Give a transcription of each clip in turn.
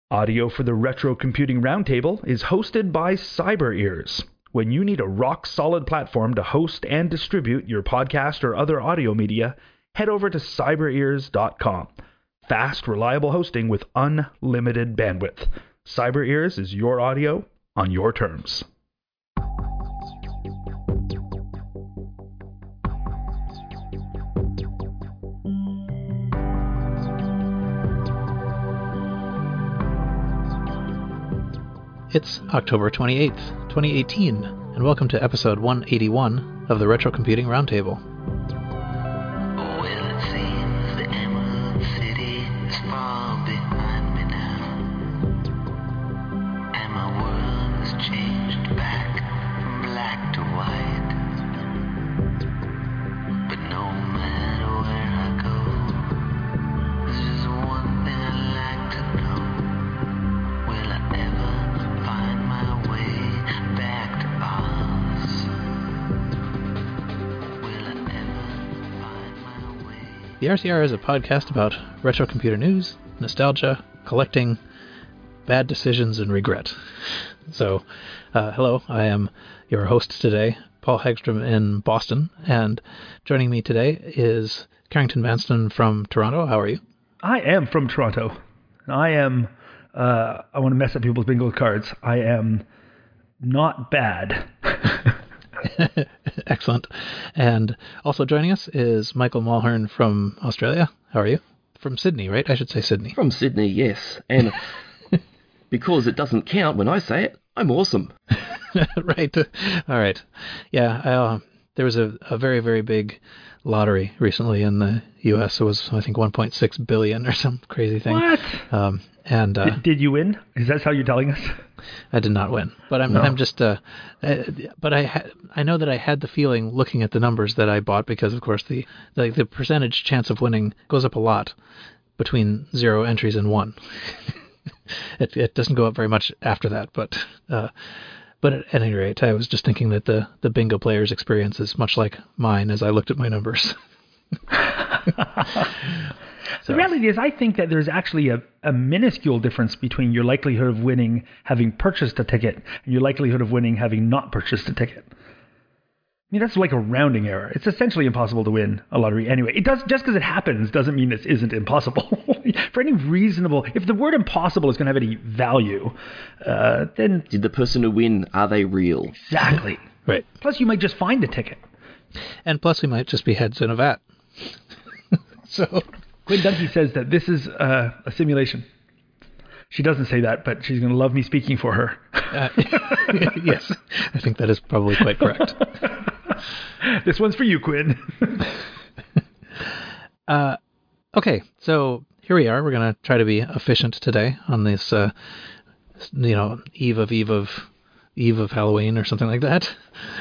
Audio for the Retro Computing Roundtable is hosted by CyberEars. When you need a rock-solid platform to host and distribute your podcast or other audio media, head over to cyberears.com. Fast, reliable hosting with unlimited bandwidth. CyberEars is your audio on your terms. It's October 28th, 2018, and welcome to episode 181 of the Retro Computing Roundtable. Well, it seems the Emerald City is far behind me now, and my world has changed back from black to white. But no matter where I go, there's just one thing I'd like to know. Will I ever find my way back to Oz? Will I ever find my way? The RCR is a podcast about retro computer news, nostalgia, collecting, bad decisions, and regret. So, hello, I am your host today, Paul Hagstrom in Boston, and joining me today is Carrington Vanston from Toronto. How are you? I am from Toronto. I want to mess up people's bingo cards. I am not bad. Excellent. And also joining us is Michael Mulhern from Australia. How are you? From Sydney, right? I should say Sydney. From Sydney, yes. And because it doesn't count when I say it, I'm awesome. Right. All right. Yeah, there was a very, very big lottery recently in the U.S. It was, I think, 1.6 billion or some crazy thing. What? Did you win? Is that how you're telling us? I did not win, but I'm just. But I know that I had the feeling looking at the numbers that I bought, because of course the percentage chance of winning goes up a lot between 0 entries and 1. It doesn't go up very much after that, but at any rate, I was just thinking that the bingo player's experience is much like mine as I looked at my numbers. The reality is, I think that there's actually a minuscule difference between your likelihood of winning having purchased a ticket and your likelihood of winning having not purchased a ticket. I mean, that's like a rounding error. It's essentially impossible to win a lottery anyway. It does, just because it happens doesn't mean it isn't impossible. For any reasonable, if the word impossible is going to have any value, then... Did the person who win, are they real? Exactly. Right. Plus, you might just find a ticket. And plus, we might just be heads in a vat. So... Quinn Dunphy says that this is a simulation. She doesn't say that, but she's going to love me speaking for her. Yes, I think that is probably quite correct. This one's for you, Quinn. Okay, so here we are. We're going to try to be efficient today on this, eve of Halloween or something like that.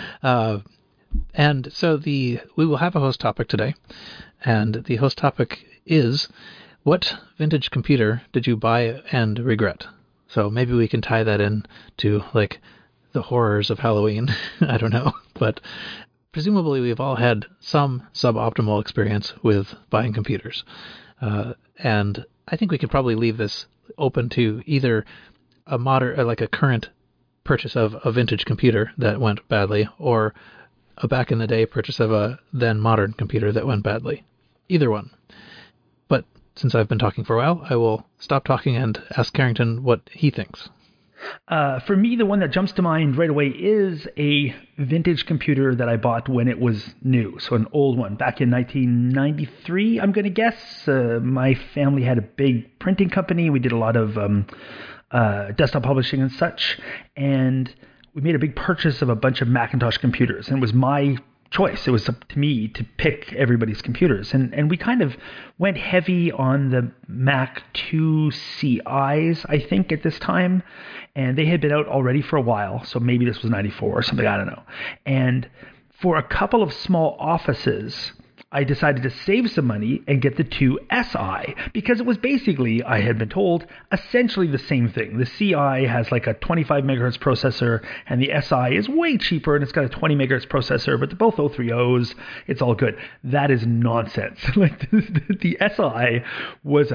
And so we will have a host topic today, and the host topic is, what vintage computer did you buy and regret? So maybe we can tie that in to like the horrors of Halloween. I don't know, but presumably we've all had some suboptimal experience with buying computers, and I think we could probably leave this open to either a modern, like a current purchase of a vintage computer that went badly, or a back in the day purchase of a then modern computer that went badly. Either one. But since I've been talking for a while, I will stop talking and ask Carrington what he thinks. For me, the one that jumps to mind right away is a vintage computer that I bought when it was new. So an old one back in 1993, I'm going to guess. My family had a big printing company. We did a lot of desktop publishing and such. And we made a big purchase of a bunch of Macintosh computers. And it was my choice. It was up to me to pick everybody's computers. And we kind of went heavy on the Mac 2 CIs, I think, at this time. And they had been out already for a while. So maybe this was 94 or something, I don't know. And for a couple of small offices, I decided to save some money and get the 2 SI, because it was basically, I had been told, essentially the same thing. The CI has like a 25 megahertz processor, and the SI is way cheaper, and it's got a 20 megahertz processor, but they're both 030s. It's all good. That is nonsense. Like the SI was a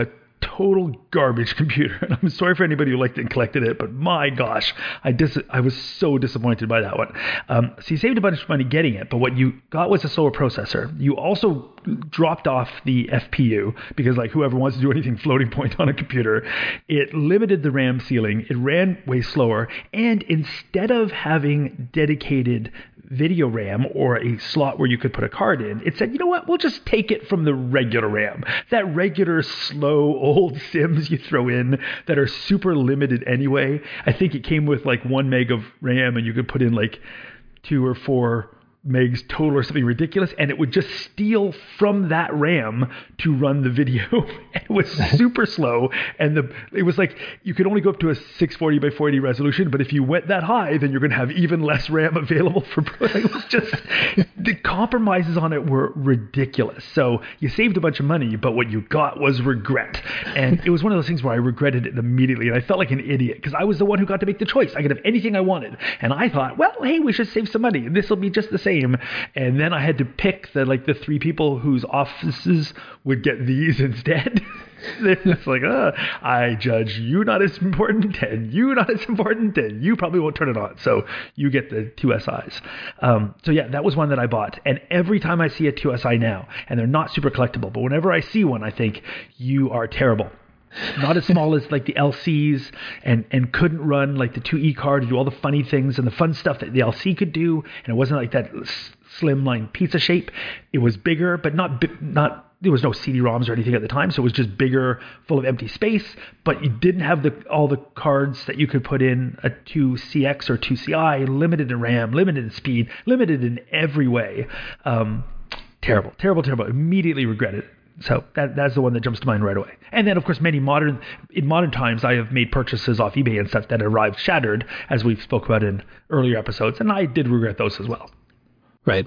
total garbage computer. And I'm sorry for anybody who liked it and collected it, but my gosh, I was so disappointed by that one. So you saved a bunch of money getting it, but what you got was a slower processor. You also dropped off the FPU because like whoever wants to do anything floating point on a computer, it limited the RAM ceiling. It ran way slower. And instead of having dedicated video RAM or a slot where you could put a card in, it said, you know what, we'll just take it from the regular RAM. That regular slow old Sims you throw in that are super limited anyway. I think it came with like 1 meg of RAM and you could put in like 2 or 4 megs total or something ridiculous, and it would just steal from that RAM to run the video. It was super slow, and it was like you could only go up to a 640 by 480 resolution, but if you went that high, then you're going to have even less RAM available for. It was just the compromises on it were ridiculous. So you saved a bunch of money, but what you got was regret, and it was one of those things where I regretted it immediately, and I felt like an idiot because I was the one who got to make the choice. I could have anything I wanted, and I thought, well, hey, we should save some money, and this will be just the same. And then I had to pick the 3 people whose offices would get these instead. It's like, I judge you not as important, and you not as important, and you probably won't turn it on. So you get the 2SIs. So yeah, that was one that I bought. And every time I see a 2SI now, and they're not super collectible, but whenever I see one, I think, you are terrible. Not as small as like the LCs and couldn't run like the 2E card to do all the funny things and the fun stuff that the LC could do. And it wasn't like that slimline pizza shape. It was bigger, but not there was no CD-ROMs or anything at the time. So it was just bigger, full of empty space, but you didn't have all the cards that you could put in a 2CX or 2CI, limited in RAM, limited in speed, limited in every way. Terrible. Immediately regret it. So that's the one that jumps to mind right away. And then, of course, in modern times, I have made purchases off eBay and stuff that arrived shattered, as we've spoke about in earlier episodes, and I did regret those as well. Right.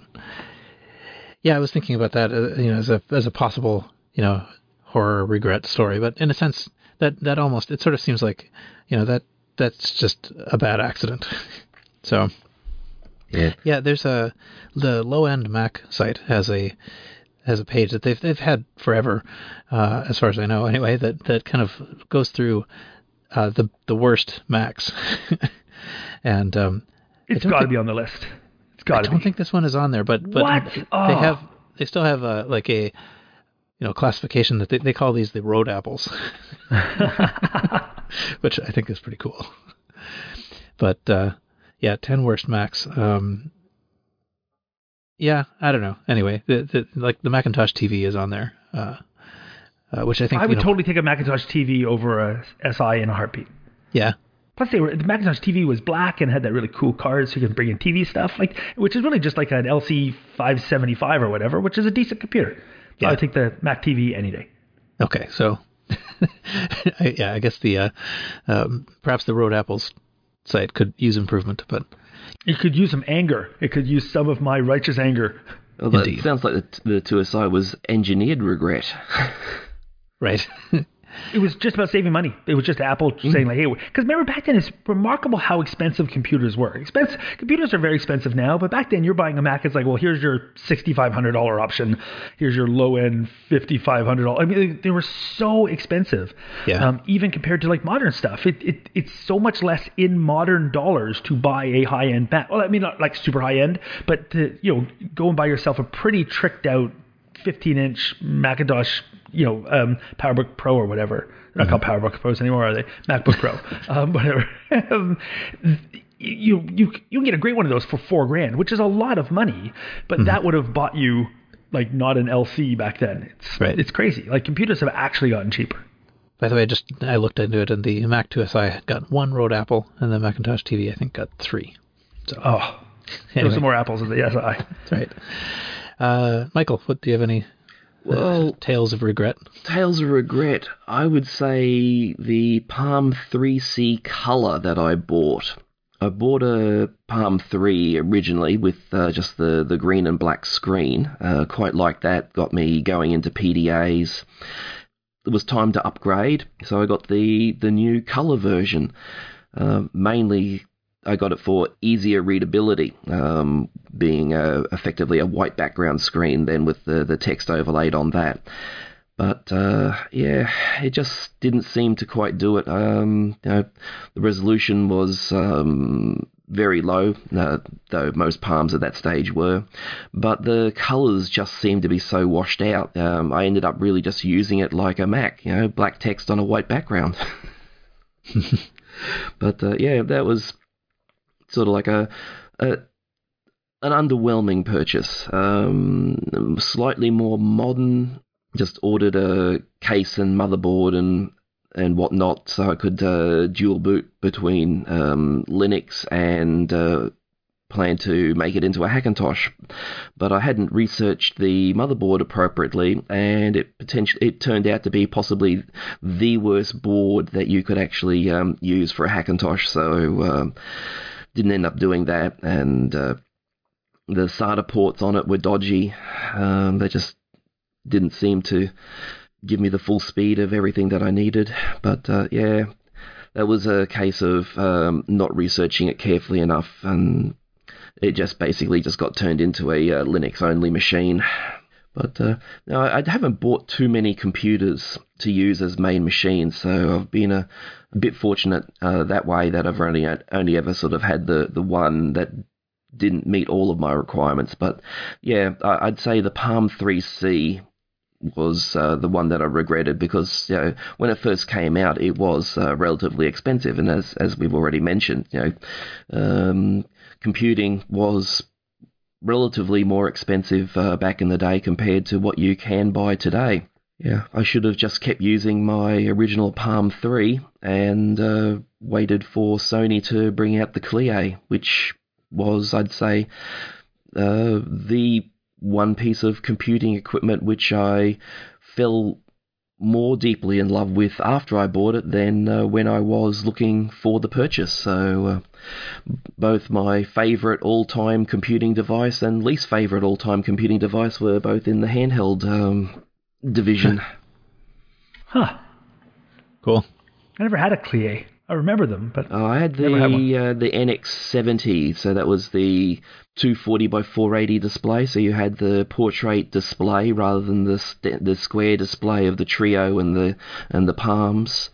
Yeah, I was thinking about that, as a possible, horror regret story. But in a sense, that almost, it sort of seems like, that's just a bad accident. So, yeah, there's the Low End Mac site has a page that they've had forever, as far as I know, anyway. That kind of goes through the worst Macs, and it's got to be on the list. It's got to be. I don't think this one is on there, but what? They still have a classification that they call these the road apples, which I think is pretty cool. But 10 worst Macs. Yeah, I don't know. Anyway, the Macintosh TV is on there, which I think I would totally take a Macintosh TV over a SI in a heartbeat. Yeah. Plus, the Macintosh TV was black and had that really cool card, so you can bring in TV stuff, which is really just like an LC 575 or whatever, which is a decent computer. So I would take the Mac TV any day. Okay, so I guess the perhaps the Road Apples site could use improvement, but it could use some anger. It could use some of my righteous anger. Although it sounds like the 2SI was engineered regret. Right. It was just about saving money. It was just Apple saying like, hey, because remember back then it's remarkable how expensive computers were. Computers are very expensive now, but back then you're buying a Mac, it's like, well, here's your $6,500 option. Here's your low end $5,500. I mean, they were so expensive. Yeah. Even compared to like modern stuff, it's so much less in modern dollars to buy a high end Mac. Well, I mean, not like super high end, but to, go and buy yourself a pretty tricked out 15-inch Macintosh, PowerBook Pro or whatever. They're not called PowerBook Pros anymore, are they? MacBook Pro, whatever. You can get a great one of those for $4,000, which is a lot of money, but that would have bought you like not an LC back then. It's crazy. Like computers have actually gotten cheaper. By the way, I looked into it, and the Mac 2SI got 1 Road Apple, and the Macintosh TV I think got 3. So Throw some more apples in the SI. That's right. Michael, do you have any tales of regret? Tales of regret. I would say the Palm 3C Color that I bought. I bought a Palm 3 originally with just the green and black screen. Quite like that. Got me going into PDAs. It was time to upgrade, so I got the new color version. Mainly, I got it for easier readability, being effectively a white background screen then with the text overlaid on that. But yeah, it just didn't seem to quite do it. The resolution was very low, though most Palms at that stage were. But the colours just seemed to be so washed out. I ended up really just using it like a Mac, black text on a white background. But yeah, that was sort of like an underwhelming purchase. Slightly more modern. Just ordered a case and motherboard and whatnot, so I could dual boot between Linux and plan to make it into a Hackintosh. But I hadn't researched the motherboard appropriately, and it turned out to be possibly the worst board that you could actually use for a Hackintosh. So didn't end up doing that, and the SATA ports on it were dodgy. They just didn't seem to give me the full speed of everything that I needed. But yeah, that was a case of not researching it carefully enough, and it just basically just got turned into a Linux-only machine. But no, I haven't bought too many computers to use as main machines, so I've been a bit fortunate that way, that I've only ever sort of had the one that didn't meet all of my requirements. But yeah, I'd say the Palm 3C was the one that I regretted, because when it first came out, it was relatively expensive, and as we've already mentioned, computing was relatively more expensive back in the day compared to what you can buy today. Yeah, I should have just kept using my original Palm 3 and waited for Sony to bring out the Clie, which was, I'd say, the one piece of computing equipment which I fell more deeply in love with after I bought it than when I was looking for the purchase. So both my favourite all-time computing device and least favourite all-time computing device were both in the handheld division. Huh. Cool. I never had a Clie. I remember them, but I had the NX70, so that was the 240 by 480 display. So you had the portrait display rather than the square display of the Trio and the Palms.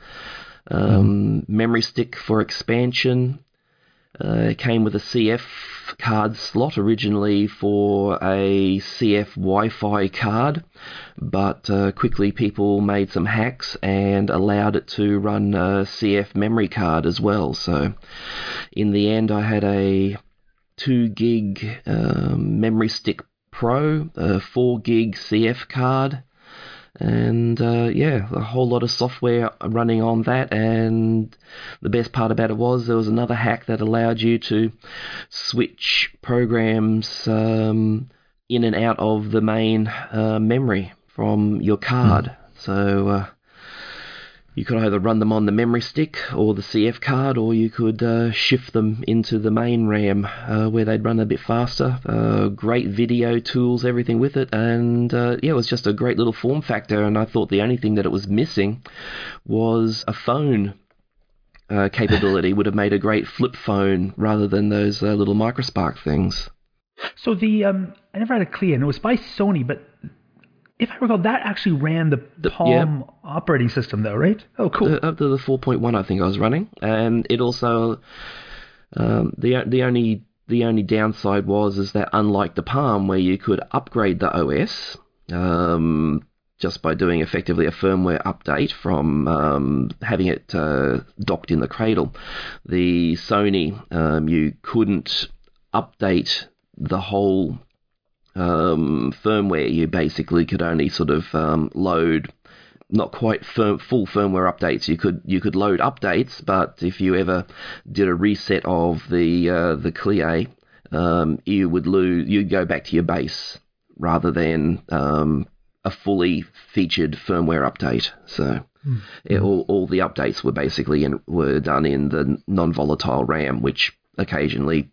Memory stick for expansion. It came with a CF card slot originally for a CF Wi-Fi card, but quickly people made some hacks and allowed it to run a CF memory card as well. So in the end, I had a 2 gig memory stick Pro, a 4 gig CF card, and yeah, a whole lot of software running on that. And the best part about it was there was another hack that allowed you to switch programs in and out of the main memory from your card. So you could either run them on the memory stick or the CF card, or you could shift them into the main RAM where they'd run a bit faster. Great video tools, everything with it, and yeah, it was just a great little form factor. And I thought the only thing that it was missing was a phone capability. Would have made a great flip phone rather than those little microspark things. So I never had a Clie, and it was by Sony, but if I recall, that actually ran the Palm operating system, though, right? Oh, cool. Up to the 4.1, I think I was running, and it also the only downside is that unlike the Palm, where you could upgrade the OS just by doing effectively a firmware update from having it docked in the cradle, the Sony you couldn't update the whole firmware. You basically could only sort of load not quite full firmware updates. You could load updates, but if you ever did a reset of the Clie, you'd go back to your base rather than a fully featured firmware update. So all the updates were basically were done in the non-volatile RAM, which occasionally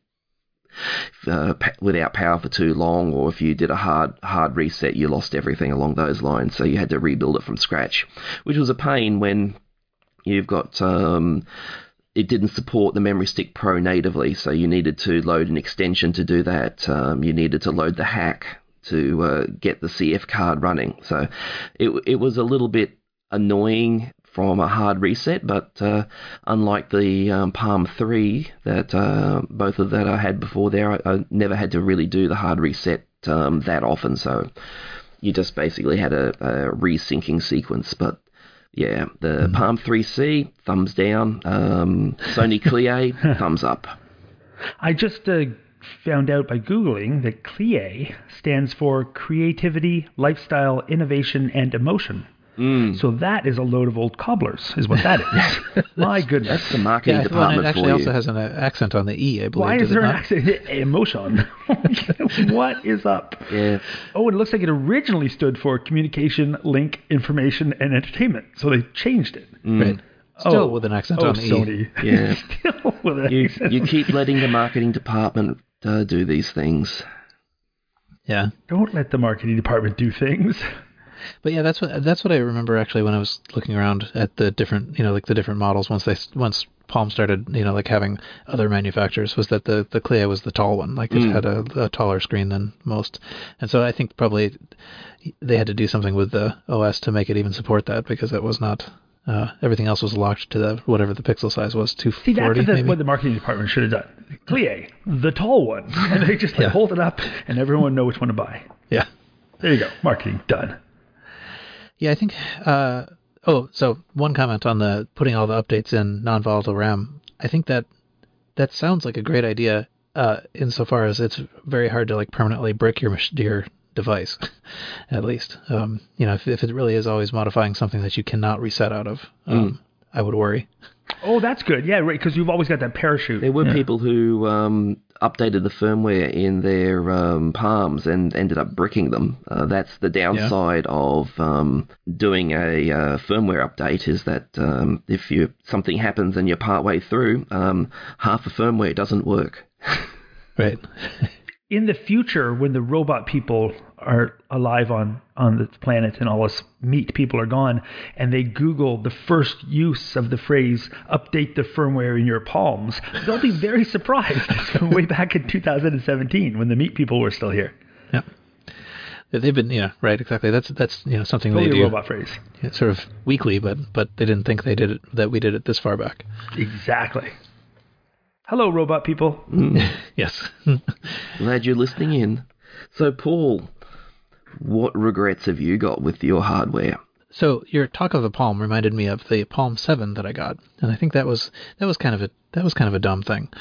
without power for too long, or if you did a hard reset, you lost everything along those lines, so you had to rebuild it from scratch, which was a pain when you've got it didn't support the Memory Stick Pro natively, so you needed to load an extension to do that. You needed to load the hack to get the CF card running. So it was a little bit annoying from a hard reset, but unlike the Palm 3 that both of that I had before there, I never had to really do the hard reset that often. So you just basically had a resyncing sequence. But yeah, the Palm 3C, thumbs down. Sony Clie, thumbs up. I just found out by Googling that CLIE stands for Creativity, Lifestyle, Innovation, and Emotion. So that is a load of old cobblers, is what that is. My goodness. That's the marketing Well, department it actually for also you. has an accent on the E, I believe. Why is does it there an not? accent? Emotion. What is up? Yeah. Oh, and it looks like it originally stood for Communication, Link, Information, and Entertainment. So they changed it. Right. Still with an accent on the E. Sony. Yeah. Still with an accent. You keep letting the marketing department do these things. Yeah. Don't let the marketing department do things. But yeah, that's what I remember actually when I was looking around at the different, like the different models once Palm started, like having other manufacturers, was that the Clie was the tall one, like it had a taller screen than most. And so I think probably they had to do something with the OS to make it even support that, because it was not everything else was locked to whatever the pixel size was, See, 240 that's maybe. what the marketing department should have done. Clie, the tall one. And they just hold it up and everyone know which one to buy. Yeah. There you go. Marketing done. Yeah, I think. So one comment on the putting all the updates in non-volatile RAM. I think that sounds like a great idea, insofar as it's very hard to like permanently brick your device, at least. If it really is always modifying something that you cannot reset out of, I would worry. Oh, that's good. Yeah, right, because you've always got that parachute. There were people who updated the firmware in their Palms and ended up bricking them. That's the downside of doing a firmware update, is that if something happens and you're partway through, half the firmware doesn't work. Right. In the future, when the robot people are alive on the planet and all us meat people are gone, and they Google the first use of the phrase "update the firmware in your palms," they'll be very surprised. Way back in 2017, when the meat people were still here. Yeah. They've been, right, exactly. That's something Totally they a do robot phrase. sort of weekly, but they didn't think that we did it this far back. Exactly. Hello, robot people. Yes. Glad you're listening in. So, Paul, what regrets have you got with your hardware? So your talk of the Palm reminded me of the Palm 7 that I got, and I think that was kind of a dumb thing.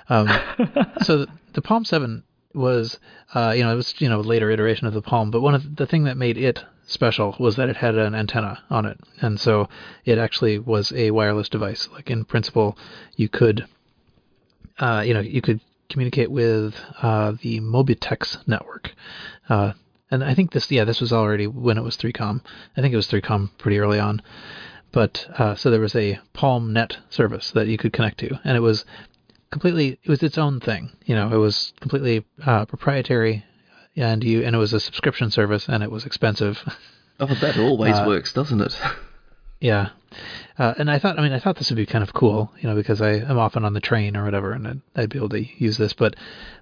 So the Palm 7 was, it was a later iteration of the Palm, but one of the thing that made it special was that it had an antenna on it, and so it actually was a wireless device. Like in principle, you could, you could communicate with the Mobitex network. And I think this was already when it was 3Com. I think it was 3Com pretty early on. But so there was a PalmNet service that you could connect to, and it was its own thing. It was completely proprietary, and it was a subscription service, and it was expensive. Oh, that always works, doesn't it? Yeah. And I thought this would be kind of cool, because I am often on the train or whatever, and I'd be able to use this. But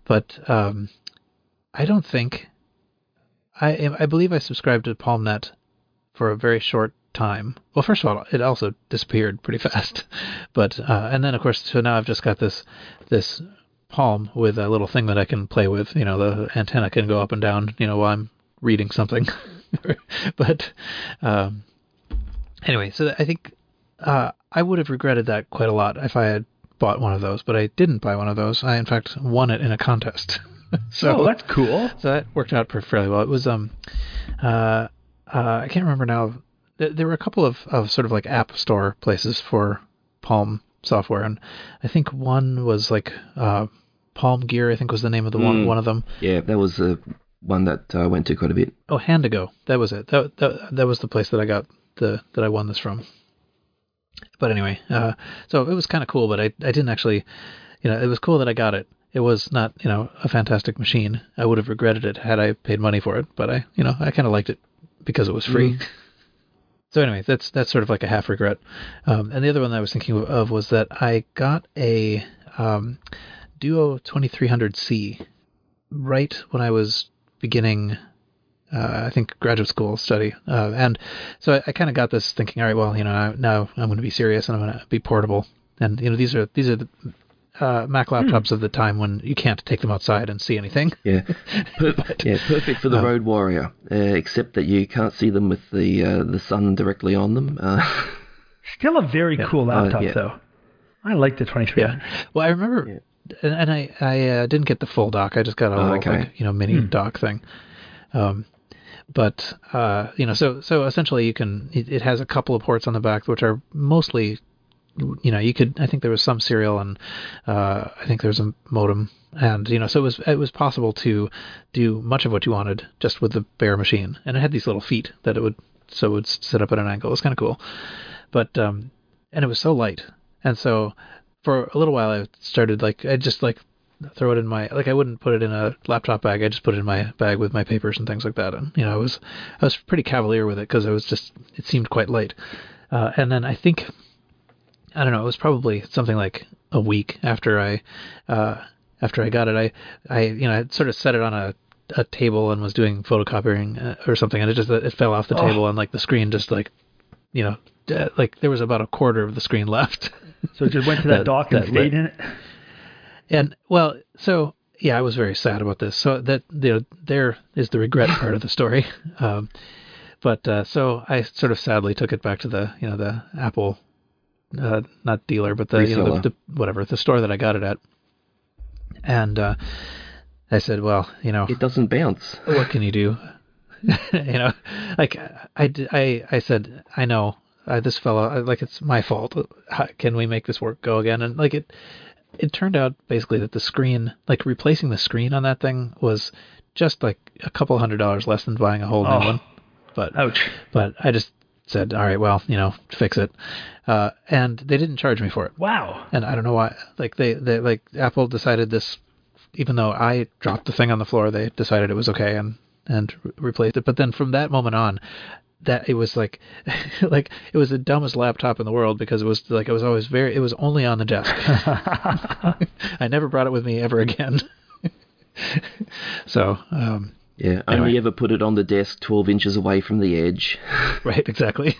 I don't think. I believe I subscribed to PalmNet for a very short time. Well, first of all, it also disappeared pretty fast. But and then of course, so now I've just got this Palm with a little thing that I can play with. The antenna can go up and down, while I'm reading something. But anyway, so I think I would have regretted that quite a lot if I had bought one of those. But I didn't buy one of those. I in fact won it in a contest. So that's cool. So that worked out fairly well. It was I can't remember now. There were a couple of sort of like app store places for Palm software, and I think one was like Palm Gear, I think was the name of the one of them. Yeah, that was one that I went to quite a bit. Oh, Handigo, that was it. That was the place that I got that I won this from. But anyway, so it was kind of cool, but I didn't actually, it was cool that I got it. It was not, a fantastic machine. I would have regretted it had I paid money for it, but I kind of liked it because it was free. So anyway, that's sort of like a half regret. And the other one that I was thinking of was that I got a Duo 2300C right when I was beginning I think graduate school study, and so I kind of got this thinking. All right, well, now I'm going to be serious and I'm going to be portable. And these are the Mac laptops of the time when you can't take them outside and see anything. Yeah, perfect for the Road Warrior, except that you can't see them with the sun directly on them. Still a very cool laptop, though. I like the 23. Yeah. Well, I remember, and I didn't get the full dock. I just got a little mini dock thing. But so essentially it has a couple of ports on the back, which are mostly, I think there was some serial, and I think there's a modem, and so it was possible to do much of what you wanted just with the bare machine, and it had these little feet that it would sit up at an angle. It was kind of cool, but and it was so light, and so for a little while I started I just throw it in my, I wouldn't put it in a laptop bag. I just put it in my bag with my papers and things like that. And, I was pretty cavalier with it because it seemed quite light. And then I think, I don't know, it was probably something like a week after I got it. I sort of set it on a table and was doing photocopying or something. And it fell off the table and the screen just there was about a quarter of the screen left. So it just went to that dock and stayed in it? And well, so yeah, I was very sad about this. So that there is the regret part of the story. But so I sort of sadly took it back to the Apple, not dealer, but the whatever, the store that I got it at. And I said, well, it doesn't bounce. What can you do? I said, I know this fellow, it's my fault. How, can we make this work go again? And it turned out basically that the screen, replacing the screen on that thing was just a couple $100 less than buying a whole new one. But ouch. But I just said, all right, well, fix it. And they didn't charge me for it. Wow. And I don't know why. They Apple decided this, even though I dropped the thing on the floor, they decided it was okay and replaced it. But then from that moment on, that it was it was the dumbest laptop in the world because it was it was only on the desk. I never brought it with me ever again. So yeah, anyway. Only ever put it on the desk 12 inches away from the edge. Right, exactly.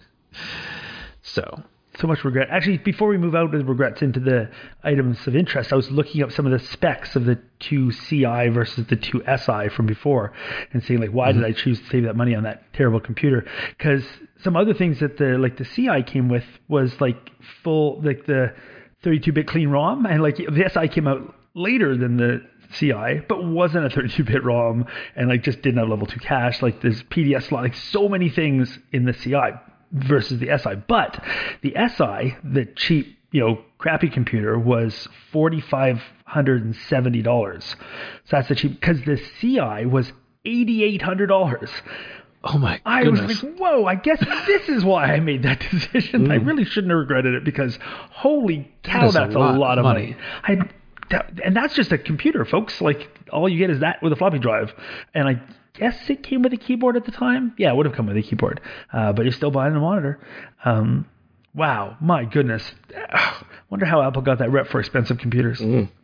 So much regret. Actually, before we move out of the regrets into the items of interest, I was looking up some of the specs of the 2CI versus the 2SI from before and seeing why did I choose to save that money on that terrible computer? Because some other things that the CI came with was full the 32-bit clean ROM, and the SI came out later than the CI, but wasn't a 32-bit ROM, and just didn't have level 2 cache. There's PDS slot, so many things in the CI versus the SI. But the SI, the cheap, crappy computer, was $4,570. So that's the cheap, because the CI was $8,800. Oh my goodness. I was whoa, I guess this is why I made that decision. I really shouldn't have regretted it because holy cow, that's a lot of money. And that's just a computer, folks. All you get is that with a floppy drive. And I guess it came with a keyboard at the time. Yeah, it would have come with a keyboard. But you're still buying a monitor. Wow, my goodness. Wonder how Apple got that rep for expensive computers.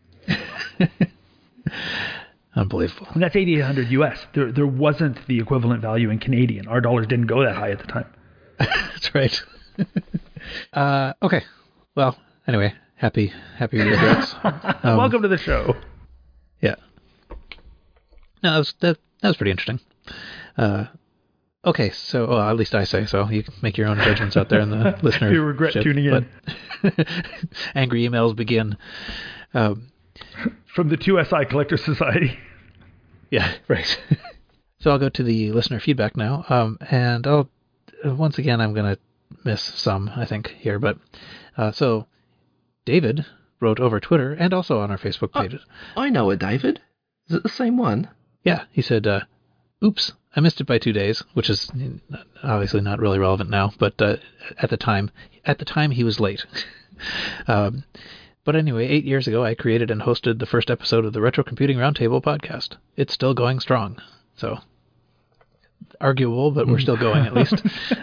Unbelievable. And that's $8,800 US. There wasn't the equivalent value in Canadian. Our dollars didn't go that high at the time. That's right. Okay. Well, anyway, happy regrets. Welcome to the show. Yeah. No, that was pretty interesting. Okay, so at least I say so. You can make your own judgments out there in the listener. You regret tuning in. Angry emails begin. From the 2SI Collector Society. Yeah, right. So I'll go to the listener feedback now, and I'll once again I'm going to miss some, I think, here. But so David wrote over Twitter and also on our Facebook page. I know a David. Is it the same one? Yeah, he said, oops, I missed it by 2 days, which is obviously not really relevant now, but at the time he was late. But anyway, 8 years ago, I created and hosted the first episode of the Retro Computing Roundtable podcast. It's still going strong, so arguable, but we're still going at least.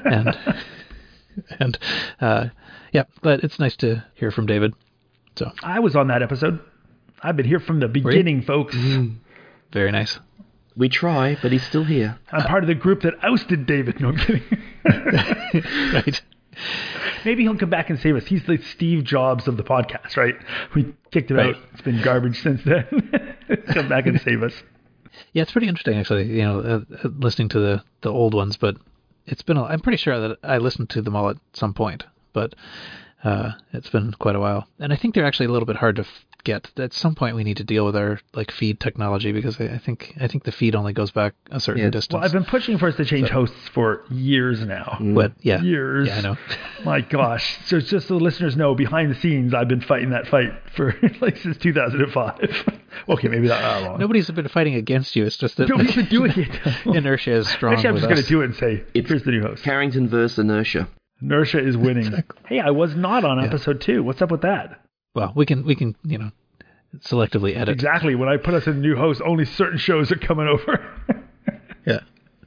And yeah, but it's nice to hear from David. So I was on that episode. I've been here from the beginning, folks. Very nice. We try, but he's still here. I'm part of the group that ousted David. No, I'm kidding. Right. Maybe he'll come back and save us. He's the Steve Jobs of the podcast, right? We kicked him Right. out. It's been garbage since then. Come back and save us. Yeah, it's pretty interesting actually. Listening to the old ones, but it's been. I'm pretty sure that I listened to them all at some point, but it's been quite a while. And I think they're actually a little bit hard to get. At some point, we need to deal with our feed technology because I think the feed only goes back a certain distance. Well, I've been pushing for us to change hosts for years now. But yeah, Years. Yeah, I know. My gosh. So just so the listeners know, behind the scenes, I've been fighting that fight for since 2005. Okay, maybe not long. Nobody's been fighting against you. It's just that Nobody's been doing it. inertia is strong. Actually, I'm with just going us. to do it and say, here's the new host. Carrington versus Inertia. Inertia is winning. Exactly. Hey, I was not on episode 2. What's up with that? Well, we can selectively edit. Exactly. When I put us in a new host, only certain shows are coming over. Yeah.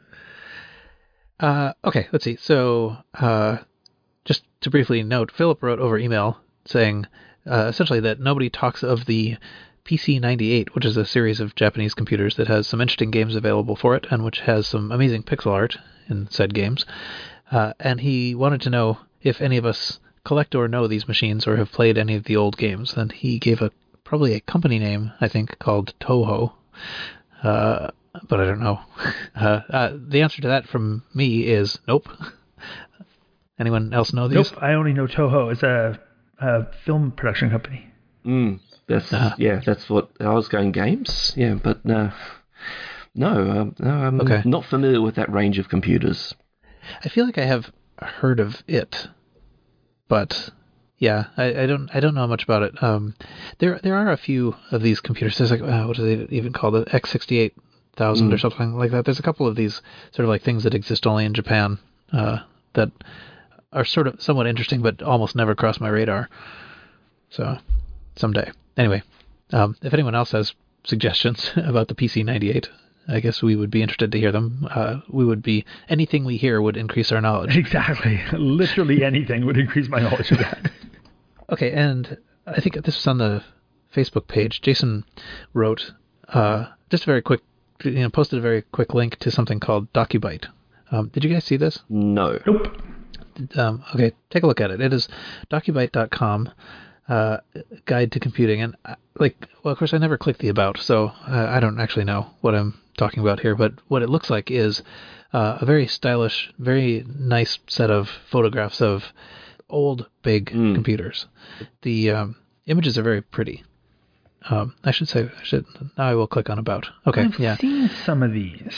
Okay, let's see. So, just to briefly note, Philip wrote over email saying essentially that nobody talks of the PC-98, which is a series of Japanese computers that has some interesting games available for it and which has some amazing pixel art in said games. And he wanted to know if any of us collect or know these machines or have played any of the old games. And he gave probably a company name, I think, called Toho. But I don't know. The answer to that from me is nope. Anyone else know these? Nope. I only know Toho. It's a film production company. That's what I was going games. Yeah, but no, I'm Okay. not familiar with that range of computers. I feel like I have heard of it, but yeah, I don't know much about it. There are a few of these computers. There's what do they even call the X68000 or something like that. There's a couple of these sort of like things that exist only in Japan that are sort of somewhat interesting, but almost never cross my radar. So someday, anyway, if anyone else has suggestions about the PC-98. I guess we would be interested to hear them. Anything we hear would increase our knowledge. Exactly. Literally anything would increase my knowledge of that. Okay, and I think this was on the Facebook page. Jason wrote just a very quick, posted a very quick link to something called DocuByte. Did you guys see this? No. Nope. Okay, take a look at it. It is docubyte.com. Guide to computing, and of course I never clicked the about, so I don't actually know what I'm talking about here, but what it looks like is a very stylish, very nice set of photographs of old big computers. The images are very pretty. Now I will click on about. Okay, I've seen some of these.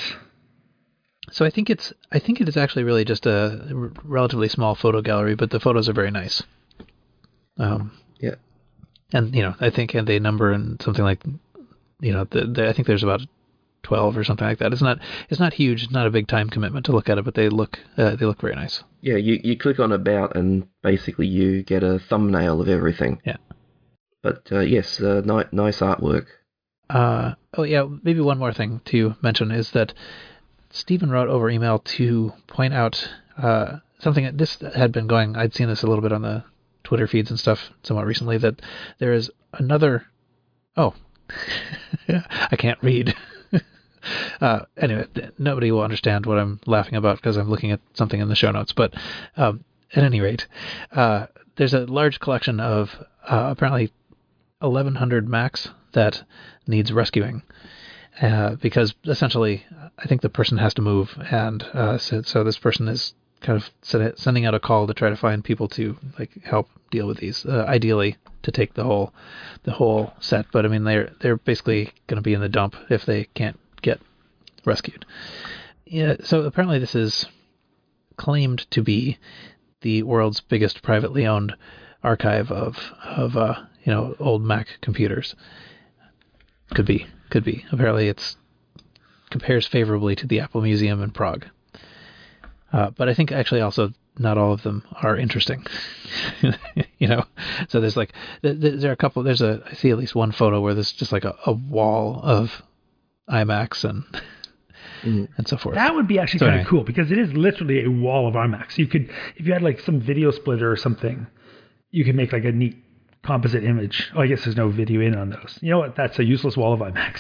So I think it is actually really just a relatively small photo gallery, but the photos are very nice. Yeah. And I think they number in something like, I think there's about 12 or something like that. It's not huge. It's not a big time commitment to look at it, but they look very nice. Yeah, you click on about and basically you get a thumbnail of everything. Yeah. But yes, nice artwork. Maybe one more thing to mention is that Stephen wrote over email to point out something that this had been going. I'd seen this a little bit on the Twitter feeds and stuff somewhat recently, that there is another. Oh, I can't read. Anyway, nobody will understand what I'm laughing about because I'm looking at something in the show notes. But at any rate, there's a large collection of apparently 1,100 Macs that needs rescuing because essentially I think the person has to move, and so this person is kind of sending out a call to try to find people to help deal with these. Ideally, to take the whole set, but I mean they're basically going to be in the dump if they can't get rescued. Yeah. So apparently this is claimed to be the world's biggest privately owned archive of old Mac computers. Could be. Apparently it compares favorably to the Apple Museum in Prague. But I think actually also not all of them are interesting. So there's there are a couple. I see at least one photo where there's just a wall of iMacs and so forth. That would be actually kind of cool because it is literally a wall of iMacs. You could, if you had some video splitter or something, you could make a neat composite image. Oh, I guess there's no video in on those. You know what? That's a useless wall of iMacs.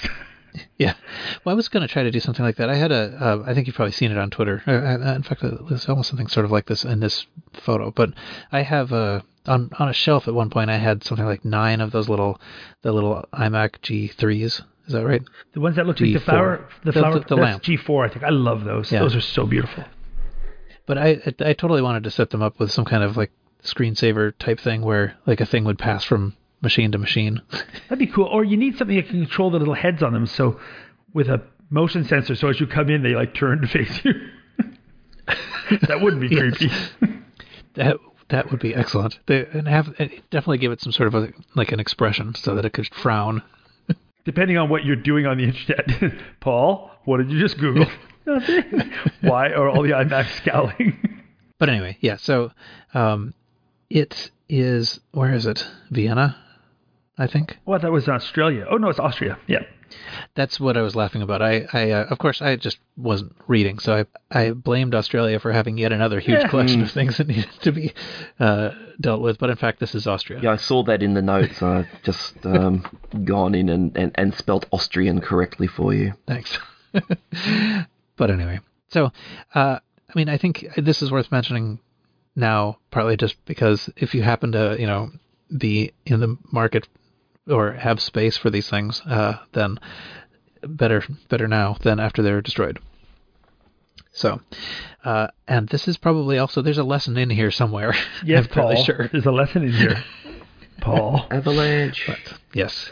Yeah. Well, I was going to try to do something like that. I had I think you've probably seen it on Twitter. In fact, there's almost something sort of like this in this photo. But I have on a shelf at one point, I had something like 9 of the little iMac G3s. Is that right? The ones that look like the flower, the lamp. G4, I think. I love those. Yeah. Those are so beautiful. But I totally wanted to set them up with some kind of like screensaver type thing where like a thing would pass from machine to machine. That'd be cool. Or you need something that can control the little heads on them. So with a motion sensor, so as you come in, they like turn to face you. That wouldn't be creepy. That would be excellent. Definitely give it some sort of like an expression so that it could frown. Depending on what you're doing on the internet. Paul, what did you just Google? Nothing. Why are all the iMacs scowling? But anyway, yeah. So it is, where is it? Vienna, I think. Well, that was Australia. Oh, no, it's Austria. Yeah. That's what I was laughing about. I of course, I just wasn't reading, so I blamed Australia for having yet another huge collection of things that needed to be dealt with. But in fact, this is Austria. Yeah, I saw that in the notes. I've just gone in and spelt Austrian correctly for you. Thanks. But anyway, so I mean, I think this is worth mentioning now, partly just because if you happen to be in the market or have space for these things, then better now than after they're destroyed. So, and this is probably also, there's a lesson in here somewhere. Yes, I'm fairly Paul, sure. There's a lesson in here. Paul. Avalanche. But, yes.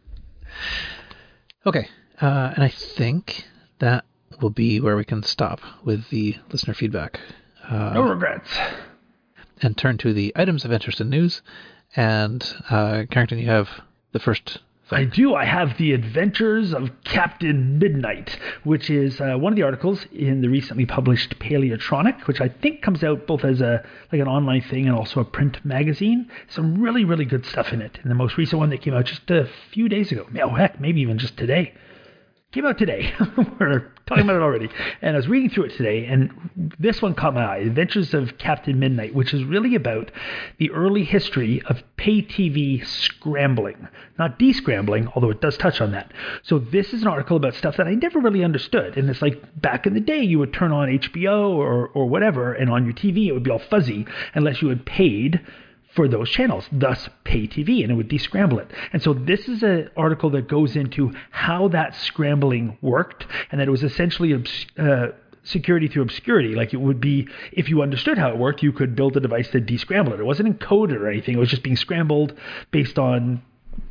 Okay, and I think that will be where we can stop with the listener feedback. No regrets. And turn to the items of interest in news. And Carrington, you have the first thing. I do. I have The Adventures of Captain Midnight, which is one of the articles in the recently published Paleotronic, which I think comes out both as an online thing and also a print magazine. Some really, really good stuff in it. And the most recent one that came out just a few days ago. Oh, heck, maybe even just today. Came out today. We're talking about it already. And I was reading through it today, and this one caught my eye, Adventures of Captain Midnight, which is really about the early history of pay TV scrambling. Not descrambling, although it does touch on that. So this is an article about stuff that I never really understood. And it's like back in the day, you would turn on HBO or whatever, and on your TV it would be all fuzzy unless you had paid for those channels, thus pay TV, and it would descramble it. And so this is an article that goes into how that scrambling worked, and that it was essentially security through obscurity. Like it would be, if you understood how it worked, you could build a device to descramble it. It wasn't encoded or anything. It was just being scrambled based on,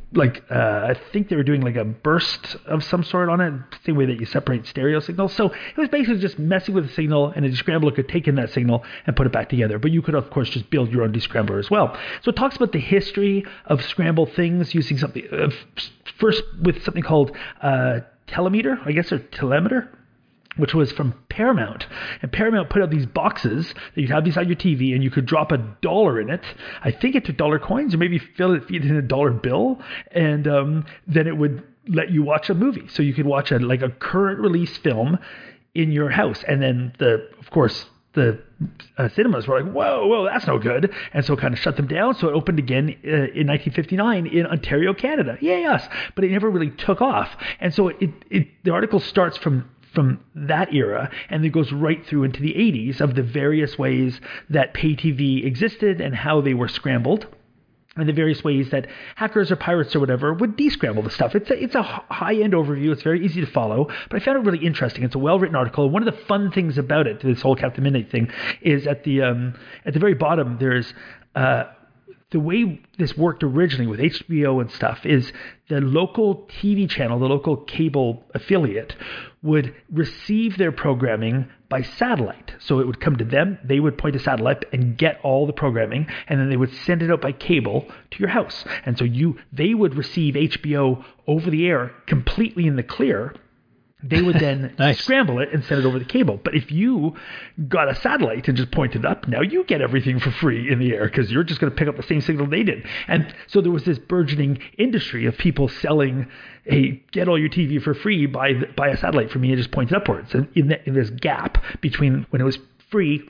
I think they were doing like a burst of some sort on it, same way that you separate stereo signals. So it was basically just messing with the signal, and a descrambler could take in that signal and put it back together. But you could, of course, just build your own descrambler as well. So it talks about the history of scrambled things using something, first with something called telemeter, I guess, or telemeter, which was from Paramount. And Paramount put out these boxes that you'd have these on your TV, and you could drop $1 in it. I think it took dollar coins, or maybe feed it in a dollar bill, and then it would let you watch a movie. So you could watch a current release film in your house. And then of course the cinemas were like, whoa, that's no good. And so it kind of shut them down. So it opened again in 1959 in Ontario, Canada. Yay us. But it never really took off. And so the article starts from that era, and it goes right through into the 80s of the various ways that pay TV existed and how they were scrambled, and the various ways that hackers or pirates or whatever would descramble the stuff. It's a high-end overview. It's very easy to follow, but I found it really interesting. It's a well-written article. One of the fun things about it, this whole Captain Midnight thing, is at the very bottom there's the way this worked originally with HBO and stuff is the local TV channel, the local cable affiliate, would receive their programming by satellite. So it would come to them, they would point a satellite and get all the programming, and then they would send it out by cable to your house. And so they would receive HBO over the air completely in the clear. They would then scramble it and send it over the cable. But if you got a satellite and just pointed up, now you get everything for free in the air because you're just going to pick up the same signal they did. And so there was this burgeoning industry of people selling, hey, get all your TV for free, buy a satellite for me and just point it upwards. And in this gap between when it was free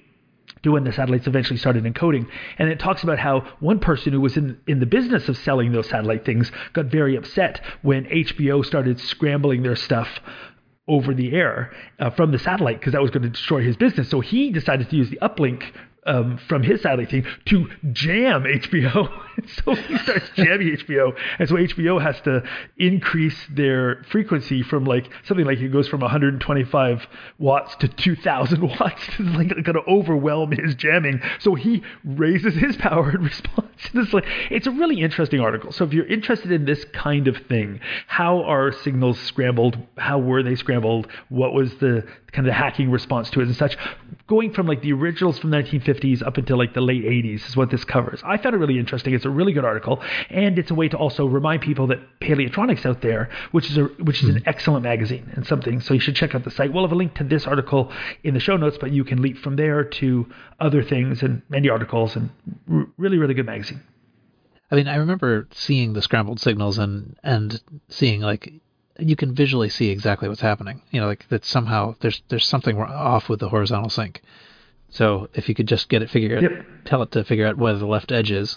to when the satellites eventually started encoding. And it talks about how one person who was in the business of selling those satellite things got very upset when HBO started scrambling their stuff over the air from the satellite, because that was going to destroy his business. So he decided to use the uplink from his satellite thing to jam HBO. So he starts jamming HBO. And so HBO has to increase their frequency from something like it goes from 125 watts to 2,000 watts. It's going to overwhelm his jamming. So he raises his power in response. It's a really interesting article. So if you're interested in this kind of thing, how are signals scrambled? How were they scrambled? What was the kind of the hacking response to it and such? Going from the originals from the 1950s up until the late 80s is what this covers. I found it really interesting. It's a really good article, and it's a way to also remind people that Paleotronics out there, which is an excellent magazine and something. So you should check out the site. We'll have a link to this article in the show notes, but you can leap from there to other things and many articles, and really, really good magazine. I mean, I remember seeing the scrambled signals and seeing you can visually see exactly what's happening. That somehow there's something off with the horizontal sync. So if you could just get it tell it to figure out where the left edge is.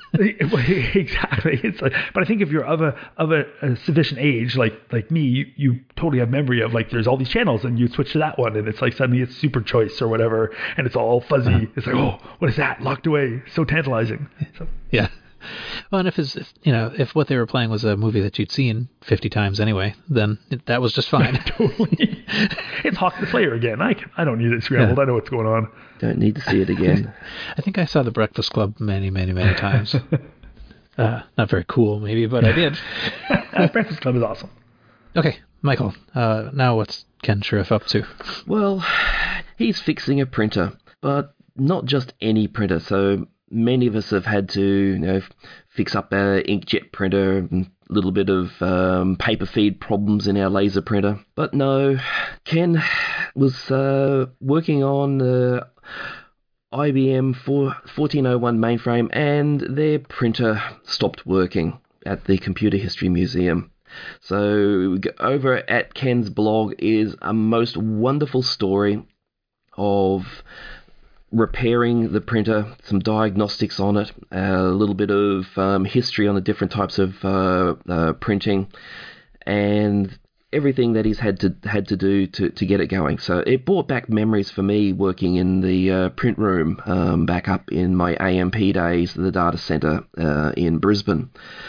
Exactly. But I think if you're of a sufficient age, like me, you totally have memory of there's all these channels, and you switch to that one, and it's suddenly it's Super Choice or whatever, and it's all fuzzy. It's oh, what is that? Locked away. So tantalizing. So. Yeah. Well, and if what they were playing was a movie that you'd seen 50 times anyway, then that was just fine. Totally. It's Hawk the Slayer again. I don't need it scrambled. I know what's going on. Don't need to see it again. I think I saw The Breakfast Club many, many, many times. Not very cool, maybe, but I did. Breakfast Club is awesome. Okay, Michael, now what's Ken Sheriff up to? Well, he's fixing a printer, but not just any printer. So many of us have had to, fix up our inkjet printer, and a little bit of paper feed problems in our laser printer. But no, Ken was working on the IBM 1401 mainframe, and their printer stopped working at the Computer History Museum. So over at Ken's blog is a most wonderful story of repairing the printer, some diagnostics on it, a little bit of history on the different types of printing, and everything that he's had to do to get it going. So it brought back memories for me working in the print room back up in my AMP days, the data center in Brisbane.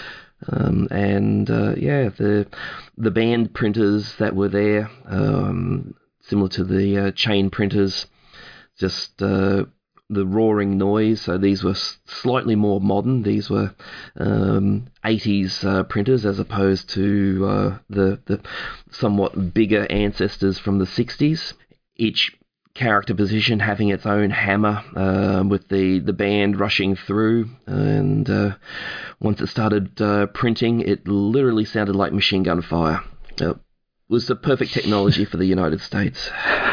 The band printers that were there, similar to the chain printers, just the roaring noise. So these were slightly more modern. These were 80s printers as opposed to the somewhat bigger ancestors from the 60s. Each character position having its own hammer with the band rushing through. And once it started printing, it literally sounded like machine gun fire. It was the perfect technology for the United States.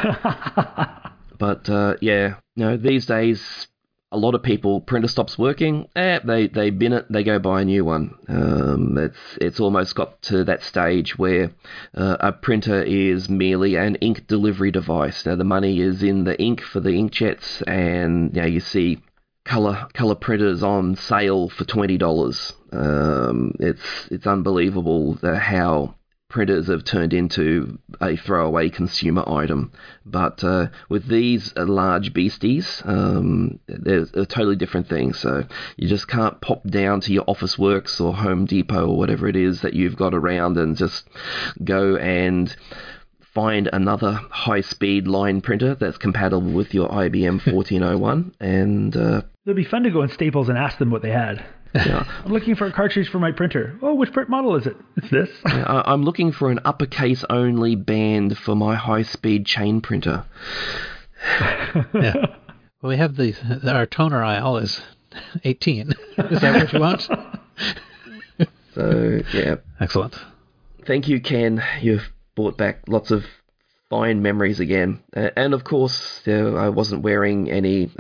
But these days, a lot of people, printer stops working, they bin it, they go buy a new one. It's almost got to that stage where a printer is merely an ink delivery device. Now the money is in the ink for the inkjets, and you see color printers on sale for $20. It's unbelievable how printers have turned into a throwaway consumer item. But with these large beasties, there's a totally different thing. So you just can't pop down to your Office Works or Home Depot or whatever it is that you've got around and just go and find another high-speed line printer that's compatible with your IBM 1401. And it'd be fun to go in Staples and ask them what they had. Yeah. I'm looking for a cartridge for my printer. Oh, which print model is it? It's this. I'm looking for an uppercase only band for my high-speed chain printer. Yeah. Well, we have our toner aisle is 18. Is that what you want? So, yeah. Excellent. Thank you, Ken. You've brought back lots of fine memories again. And of course, I wasn't wearing any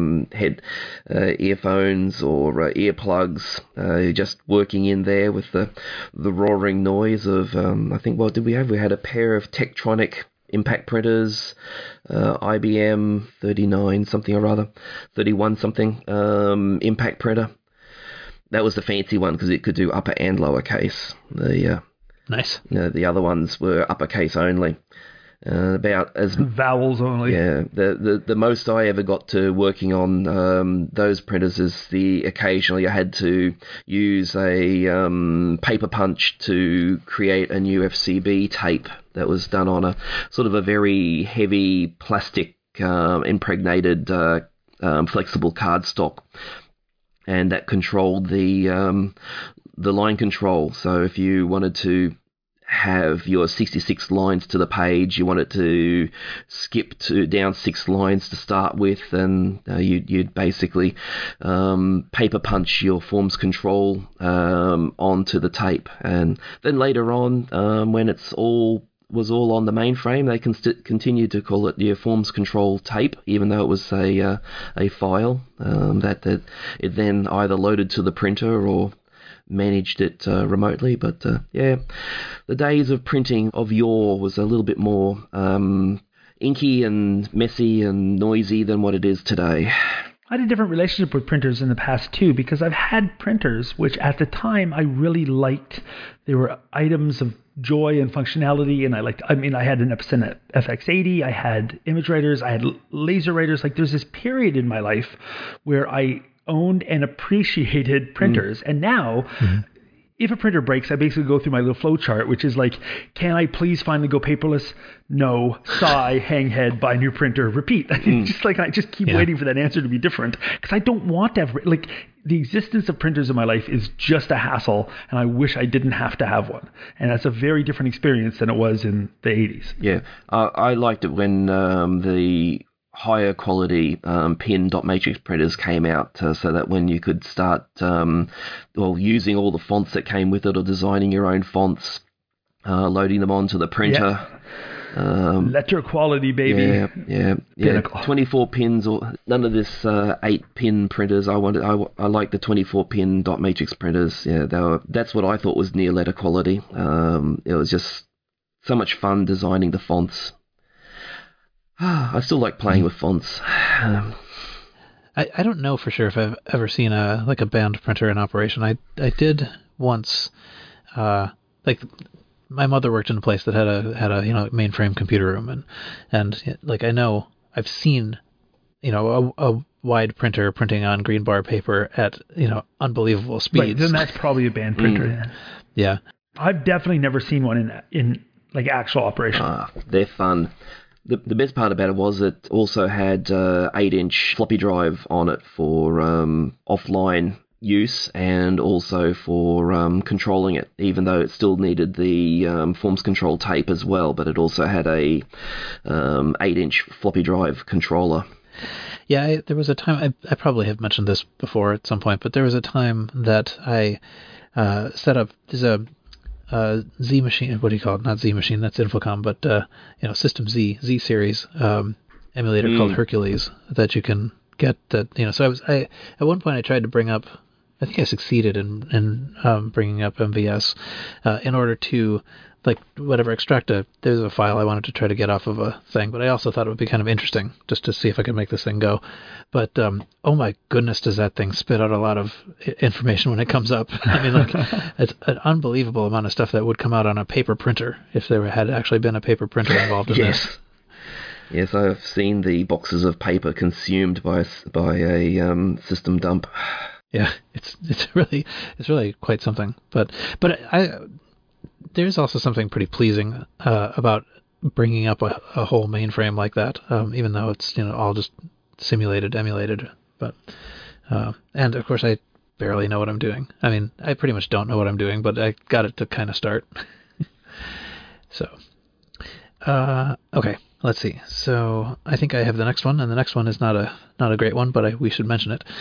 earphones or earplugs, just working in there with the roaring noise of, I think, what did we have? We had a pair of Tektronix impact printers, IBM 39 something or other, 31 something impact printer. That was the fancy one because it could do upper and lower case. Nice. The other ones were uppercase only. About as Vowels only. Yeah, the most I ever got to working on those printers is occasionally I had to use a paper punch to create a new FCB tape that was done on a sort of a very heavy plastic impregnated flexible cardstock, and that controlled the line control. So if you wanted to have your 66 lines to the page, you want it to skip down 6 lines to start with, and you'd basically paper punch your forms control onto the tape, and then later on when it's all on the mainframe, they can continue to call it your forms control tape, even though it was a file that it then either loaded to the printer or managed it remotely. But the days of printing of yore was a little bit more inky and messy and noisy than what it is today. I had a different relationship with printers in the past too, because I've had printers which at the time I really liked. They were items of joy and functionality, and I had an Epson FX80, I had image writers, I had laser writers. Like, there's this period in my life where I owned and appreciated printers. And now, if a printer breaks, I basically go through my little flow chart, which is like, can I please finally go paperless? No. Sigh, hang head, buy new printer, repeat. Just like, I just keep waiting for that answer to be different, because I don't want to have, like, the existence of printers in my life is just a hassle, and I wish I didn't have to have one. And that's a very different experience than it was in the 80s. Yeah, I liked it when the higher quality pin dot matrix printers came out, so that when you could start using all the fonts that came with it, or designing your own fonts, loading them onto the printer. Letter quality, baby. Yeah. Pinnacle. 24 pins, or none of this 8-pin printers. I like the 24-pin dot matrix printers. Yeah, that's what I thought was near letter quality. It was just so much fun designing the fonts. I still like playing with fonts. I don't know for sure if I've ever seen a band printer in operation. I did once. My mother worked in a place that had a mainframe computer room, and I know I've seen a wide printer printing on green bar paper at unbelievable speeds. Right, then that's probably a band printer. Yeah. I've definitely never seen one in like actual operation. They're fun. The best part about it was it also had 8-inch floppy drive on it for offline use, and also for controlling it, even though it still needed the forms control tape as well, but it also had a 8-inch floppy drive controller. Yeah, there was a time, I probably have mentioned this before at some point, but there was a time that I set up, there's a Z machine, what do you call it? Not Z machine, that's Infocom, but System Z series emulator called Hercules that you can get. That so I at one point I tried to bring up, I think I succeeded in bringing up MVS in order to extract there's a file I wanted to try to get off of a thing, but I also thought it would be kind of interesting just to see if I could make this thing go. But oh my goodness, does that thing spit out a lot of information when it comes up. I mean, it's an unbelievable amount of stuff that would come out on a paper printer if there had actually been a paper printer involved in this. Yes, I've seen the boxes of paper consumed by a system dump. Yeah, it's really quite something. But there's also something pretty pleasing about bringing up a whole mainframe like that, even though it's all just simulated, emulated. But and of course I barely know what I'm doing. I mean, I pretty much don't know what I'm doing, but I got it to kind of start. So, okay, let's see. So I think I have the next one, and the next one is not a great one, but we should mention it.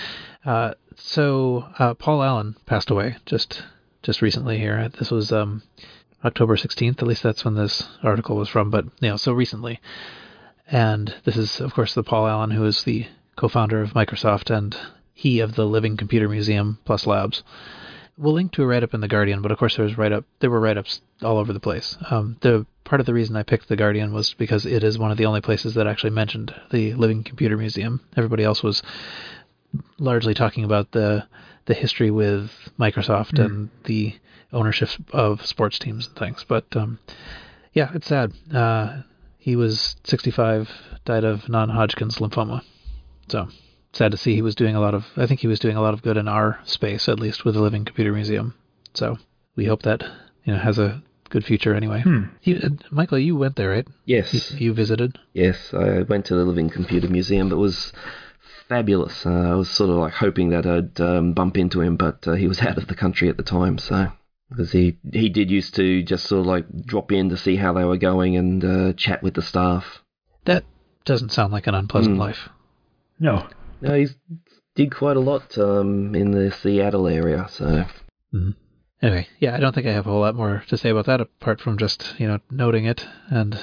So Paul Allen passed away just recently here. This was October 16th, at least that's when this article was from, but so recently. And this is, of course, the Paul Allen who is the co-founder of Microsoft and he of the Living Computer Museum plus Labs. We'll link to a write-up in The Guardian, but of course there were write-ups all over the place. The part of the reason I picked The Guardian was because it is one of the only places that actually mentioned the Living Computer Museum. Everybody else was largely talking about the history with Microsoft and the ownership of sports teams and things. But yeah, it's sad. He was 65, died of non-Hodgkin's lymphoma. So sad to see. He was doing I think he was doing a lot of good in our space, at least with the Living Computer Museum. So we hope that has a good future anyway. Michael, you went there, right? Yes. You visited? Yes, I went to the Living Computer Museum. It was fabulous. I was sort of like hoping that I'd bump into him, but he was out of the country at the time, so... Because he did used to just sort of like drop in to see how they were going and chat with the staff. That doesn't sound like an unpleasant life. No. No, he did quite a lot in the Seattle area, so... Anyway, yeah, I don't think I have a whole lot more to say about that apart from just, noting it. And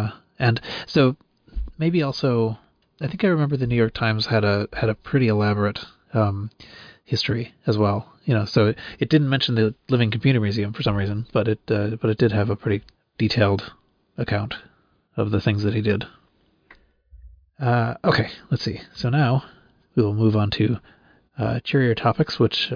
so maybe also, I think I remember the New York Times had a pretty elaborate history as well. So it didn't mention the Living Computer Museum for some reason, but it did have a pretty detailed account of the things that he did. Okay, let's see. So now we will move on to cheerier topics, which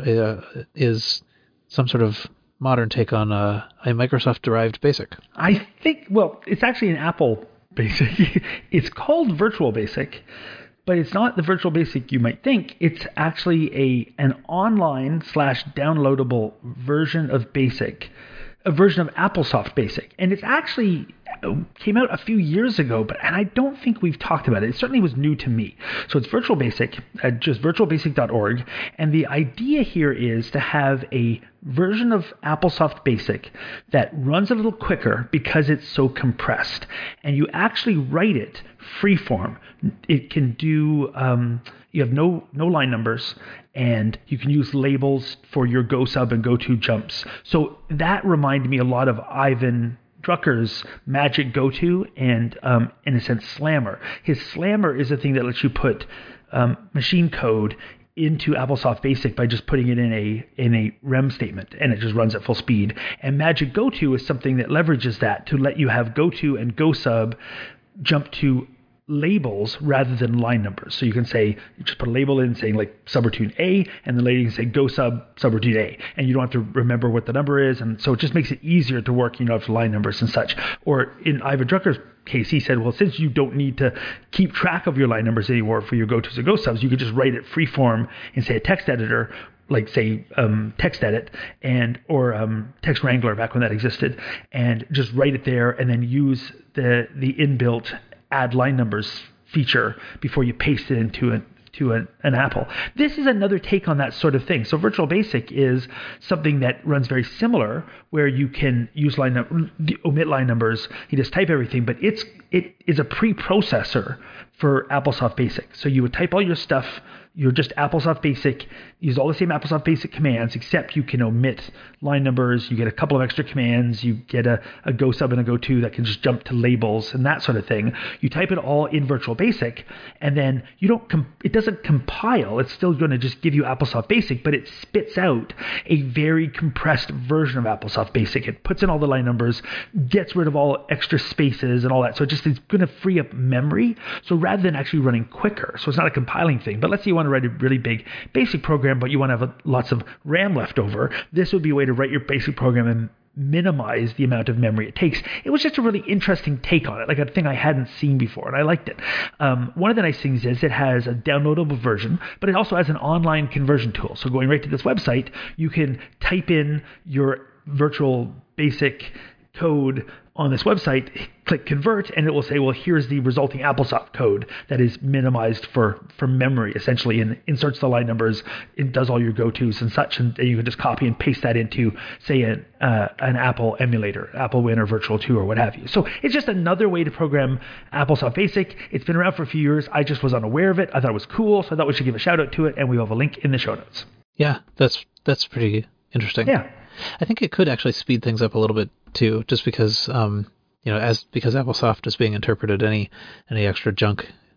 is some sort of modern take on a Microsoft-derived BASIC. I think, it's actually an Apple BASIC. It's called Virtual BASIC, but it's not the Virtual BASIC you might think. It's actually an online/downloadable version of BASIC, a version of AppleSoft BASIC. And it's actually came out a few years ago, and I don't think we've talked about it. It certainly was new to me. So it's Virtual Basic, just virtualbasic.org. And the idea here is to have a version of AppleSoft BASIC that runs a little quicker because it's so compressed. And you actually write it freeform. It can do, you have no line numbers, and you can use labels for your go sub and go to jumps. So that reminded me a lot of Ivan Drucker's Magic Go-To and, in a sense, Slammer. His Slammer is a thing that lets you put machine code into AppleSoft BASIC by just putting it in a REM statement, and it just runs at full speed. And Magic Go-To is something that leverages that to let you have go-to and go-sub jump to labels rather than line numbers. So you can say, you just put a label in saying like subroutine A, and then later you can say go subroutine A, and you don't have to remember what the number is. And so it just makes it easier to work, after line numbers and such. Or in Ivan Drucker's case, he said, well, since you don't need to keep track of your line numbers anymore for your go-tos and go-subs, you could just write it freeform in, say, a text editor, like say TextEdit or Text Wrangler back when that existed, and just write it there and then use the inbuilt add line numbers feature before you paste it into an Apple. This is another take on that sort of thing. So Virtual Basic is something that runs very similar, where you can use omit line numbers. You just type everything, but it is a preprocessor for AppleSoft BASIC. So you would type all your stuff. You're just AppleSoft BASIC, use all the same AppleSoft BASIC commands, except you can omit line numbers. You get a couple of extra commands. You get a go sub and a go to that can just jump to labels and that sort of thing. You type it all in Virtual Basic, and then it doesn't compile. It's still going to just give you AppleSoft BASIC, but it spits out a very compressed version of AppleSoft BASIC. It puts in all the line numbers, gets rid of all extra spaces and all that. So it's going to free up memory. So rather than actually running quicker, so it's not a compiling thing, but let's say you want to write a really big BASIC program, but you want to have lots of RAM left over, this would be a way to write your BASIC program and minimize the amount of memory it takes. It was just a really interesting take on it, like a thing I hadn't seen before, and I liked it. One of the nice things is it has a downloadable version, but it also has an online conversion tool. So going right to this website, you can type in your Virtual Basic code on this website, click convert, and it will say, well, here's the resulting AppleSoft code that is minimized for memory, essentially, and inserts the line numbers, it does all your go-tos and such, and you can just copy and paste that into, say, an Apple emulator, Apple Win or Virtual 2 or what have you. So it's just another way to program AppleSoft BASIC. It's been around for a few years. I just was unaware of it. I thought it was cool, so I thought we should give a shout out to it, and we have a link in the show notes. Yeah, that's pretty interesting. Yeah. I think it could actually speed things up a little bit too, just because because AppleSoft is being interpreted, any extra junk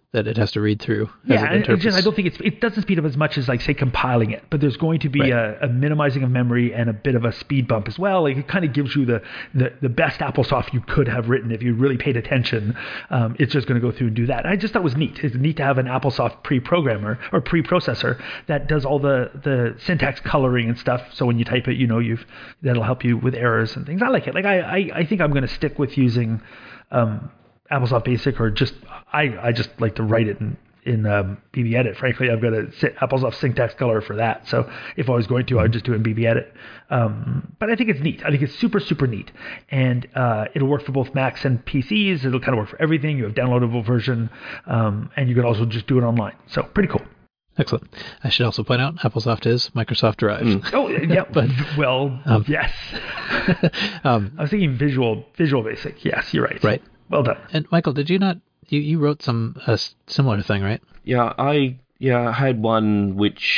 that it has to read through. Yeah, as it and it's interprets. just, I don't think it doesn't speed up as much as, like, say, compiling it, but there's going to be Right. a minimizing of memory and a bit of a speed bump as well. Like, it kind of gives you the best AppleSoft you could have written if you really paid attention. It's just going to go through and do that. I just thought it was neat. It's neat to have an AppleSoft pre-programmer or pre-processor that does all the syntax coloring and stuff. So when you type it, that'll help you with errors and things. I like it. Like, I think I'm going to stick with using AppleSoft Basic, or just I just like to write it in BBEdit. Frankly, I've got a AppleSoft syntax color for that. So if I was going to, I'd just do it in BBEdit. But I think it's neat. I think it's super, super neat. And it'll work for both Macs and PCs. It'll kind of work for everything. You have downloadable version, and you can also just do it online. So pretty cool. Excellent. I should also point out AppleSoft is Microsoft Drive. Oh, yeah. But, Yes. I was thinking Visual Basic. Yes, you're right. Right. Well done. And Michael, did you not? You wrote a similar thing, right? Yeah, I had one which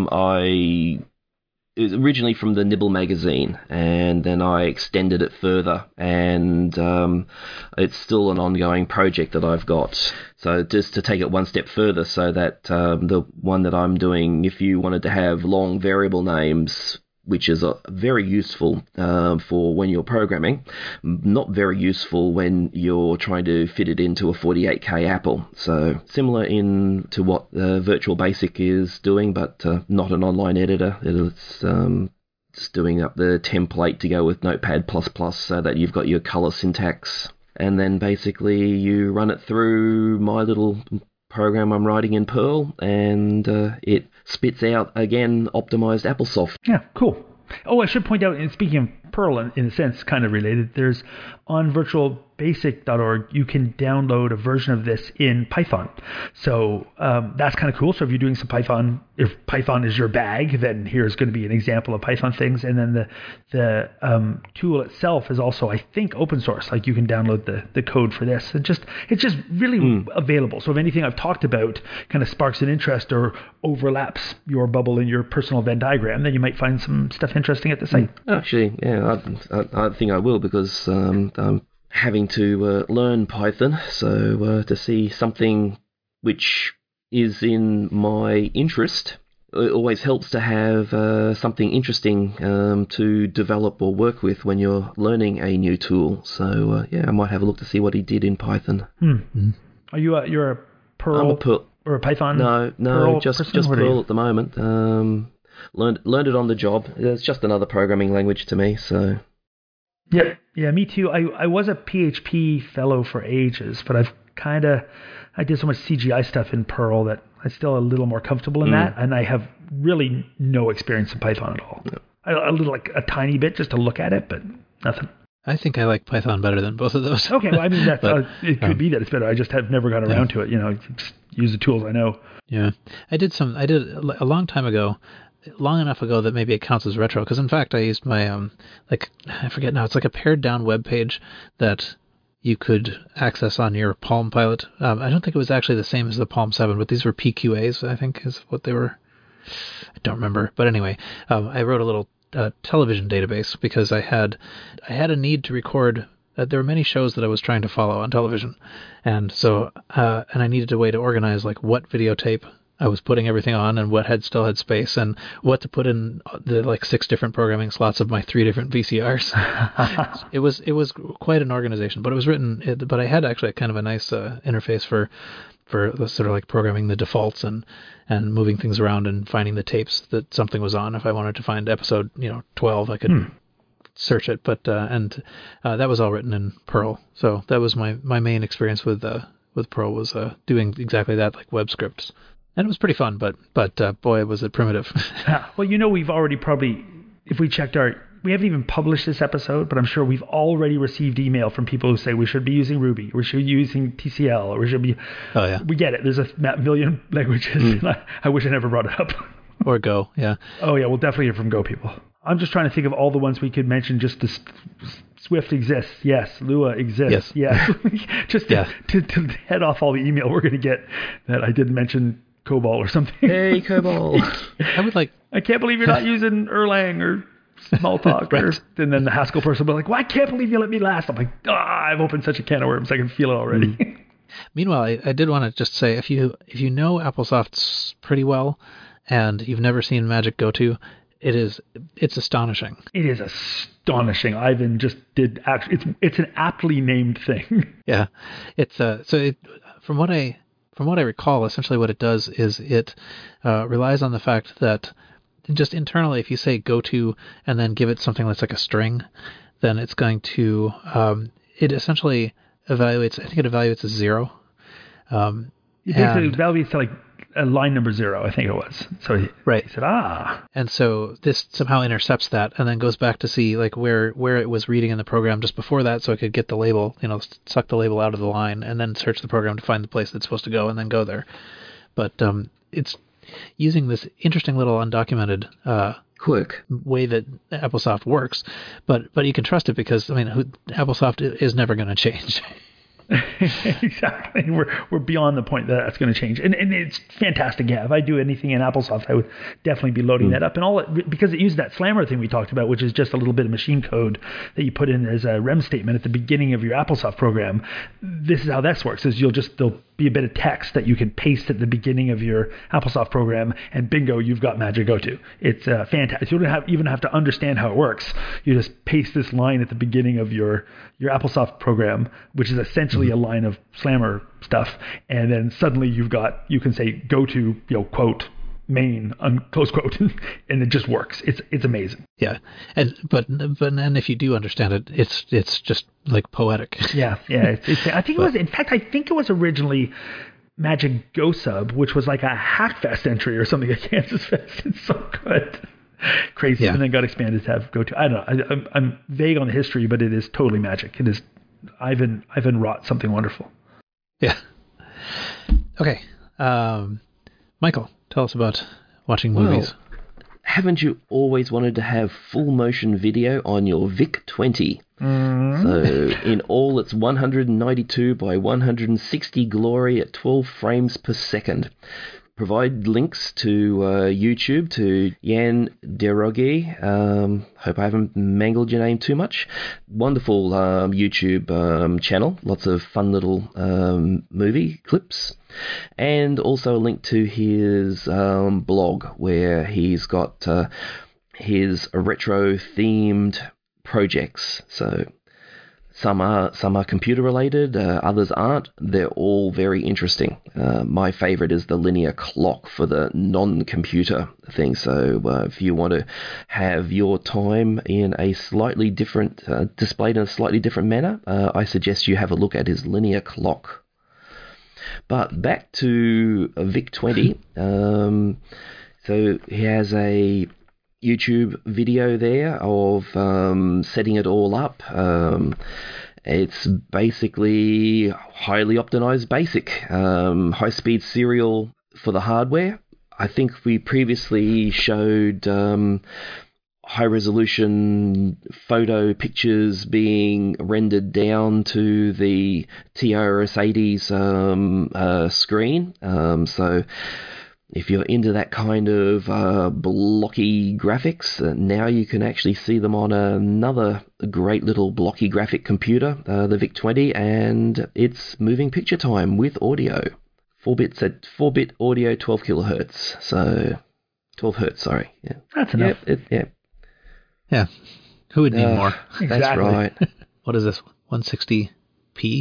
it was originally from the Nibble magazine, and then I extended it further, and it's still an ongoing project that I've got. So just to take it one step further, so that the one that I'm doing, if you wanted to have long variable names, which is very useful for when you're programming, not very useful when you're trying to fit it into a 48K Apple. So similar to what Virtual Basic is doing, but not an online editor. It's just doing up the template to go with Notepad++, so that you've got your color syntax. And then basically you run it through my little program I'm writing in Perl, and it spits out, again, optimized AppleSoft. Yeah, cool. Oh, I should point out, and speaking of Perl, in a sense, kind of related, there's on virtualbasic.org, you can download a version of this in Python. So that's kind of cool. So if you're doing some Python, if Python is your bag, then here's going to be an example of Python things. And then the tool itself is also, I think, open source. Like, you can download the code for this. And it's just really available. So if anything I've talked about kind of sparks an interest or overlaps your bubble in your personal Venn diagram, then you might find some stuff interesting at the site. Actually, yeah, I think I will, because I'm having to learn Python, so to see something which is in my interest, it always helps to have something interesting to develop or work with when you're learning a new tool. So I might have a look to see what he did in Python. Are you're a Perl? I'm a Perl or a Python? No, Perl just person? What are Perl you? at the moment. Learned it on the job. It's just another programming language to me. So Yeah, me too. I was a PHP fellow for ages, but I did so much CGI stuff in Perl that I'm still a little more comfortable in that, and I have really no experience in Python at all. A little, like a tiny bit just to look at it, but nothing. I think I like Python better than both of those. Okay, well, I mean, that's But, it could be that it's better. I just have never got around to it. Just use the tools I know. Yeah, I did a long time ago, long enough ago that maybe it counts as retro. Because in fact, I used my I forget now. It's like a pared down web page that you could access on your Palm Pilot. I don't think it was actually the same as the Palm 7, but these were PQAs, I think, is what they were. I don't remember, but anyway, I wrote a little television database because I had a need to record. There were many shows that I was trying to follow on television, and so and I needed a way to organize like what videotape I was putting everything on and what still had space and what to put in the like 6 different programming slots of my 3 different VCRs. It was quite an organization, but it was written. But I had actually kind of a nice interface for the sort of like programming the defaults and moving things around and finding the tapes that something was on. If I wanted to find episode 12, I could search it. But that was all written in Perl. So that was my main experience with Perl, was doing exactly that, like web scripts. And it was pretty fun, but boy, was it primitive. Well, we've already probably, if we checked we haven't even published this episode, but I'm sure we've already received email from people who say we should be using Ruby, we should be using TCL, or we should be. Oh yeah. We get it. There's a million languages. And I wish I never brought it up. Or Go, yeah. Oh yeah, we'll definitely hear from Go people. I'm just trying to think of all the ones we could mention. Just Swift exists, yes. Lua exists, yes. Just to head off all the email we're going to get that I didn't mention COBOL or something. Hey, COBOL. I can't believe you're not using Erlang or Smalltalk. Right. And then the Haskell person will be like, well, I can't believe you let me last. I'm like, I've opened such a can of worms. I can feel it already. Meanwhile, I did want to just say, if you know AppleSoft pretty well, and you've never seen Magic Go To, it's astonishing. It is astonishing. Ivan just did actually. It's an aptly named thing. Yeah, it's from what I recall, essentially what it does is it relies on the fact that just internally, if you say go to and then give it something that's like a string, then it's going to it essentially evaluates. I think it evaluates as 0. It basically evaluates to like line number 0, I think it was. So he said, And so this somehow intercepts that and then goes back to see like where it was reading in the program just before that, so it could get the label, suck the label out of the line and then search the program to find the place it's supposed to go and then go there. But it's using this interesting little undocumented quirk way that AppleSoft works, but you can trust it because AppleSoft is never going to change. Exactly. We're beyond the point that that's going to change, and it's fantastic. Yeah, if I do anything in AppleSoft, I would definitely be loading that up, and because it used that Slammer thing we talked about, which is just a little bit of machine code that you put in as a REM statement at the beginning of your AppleSoft program. This is how this works: is there'll be a bit of text that you can paste at the beginning of your AppleSoft program, and bingo, you've got Magic Go To. It's fantastic. You don't even have to understand how it works. You just paste this line at the beginning of your AppleSoft program, which is essentially a line of Slammer stuff, and then suddenly you can say go to quote main close quote, and it just works. It's amazing. Yeah, but if you do understand it, it's just like poetic. Yeah. I think it was originally Magic Go Sub, which was like a Hackfest entry or something at Kansas Fest. It's so good. Crazy. And then got expanded to have Go To. I don't know. I'm vague on the history, but it is totally magic. It is Ivan wrought something wonderful. Yeah. Okay. Michael, tell us about watching movies. Well, haven't you always wanted to have full motion video on your VIC-20? So in all its 192 by 160 glory at 12 frames per second. Provide links to YouTube to Jan Derogi. Hope I haven't mangled your name too much. Wonderful YouTube channel. Lots of fun little movie clips. And also a link to his blog where he's got his retro-themed projects. So some are computer related, others aren't. They're all very interesting. My favorite is the linear clock for the non-computer thing. So if you want to have your time in a slightly different, displayed in a slightly different manner, I suggest you have a look at his linear clock. But back to VIC-20. So he has a YouTube video there of setting it all up. It's basically highly optimized BASIC, high-speed serial for the hardware. I think we previously showed high-resolution photo pictures being rendered down to the TRS-80's screen. So if you're into that kind of blocky graphics, now you can actually see them on another great little blocky graphic computer, the VIC-20, and it's moving picture time with audio. 4-bit audio, 12 kilohertz. So 12 hertz, sorry. Yeah. That's enough. Yeah. Who would need more? Exactly. That's right. What is this? 160p?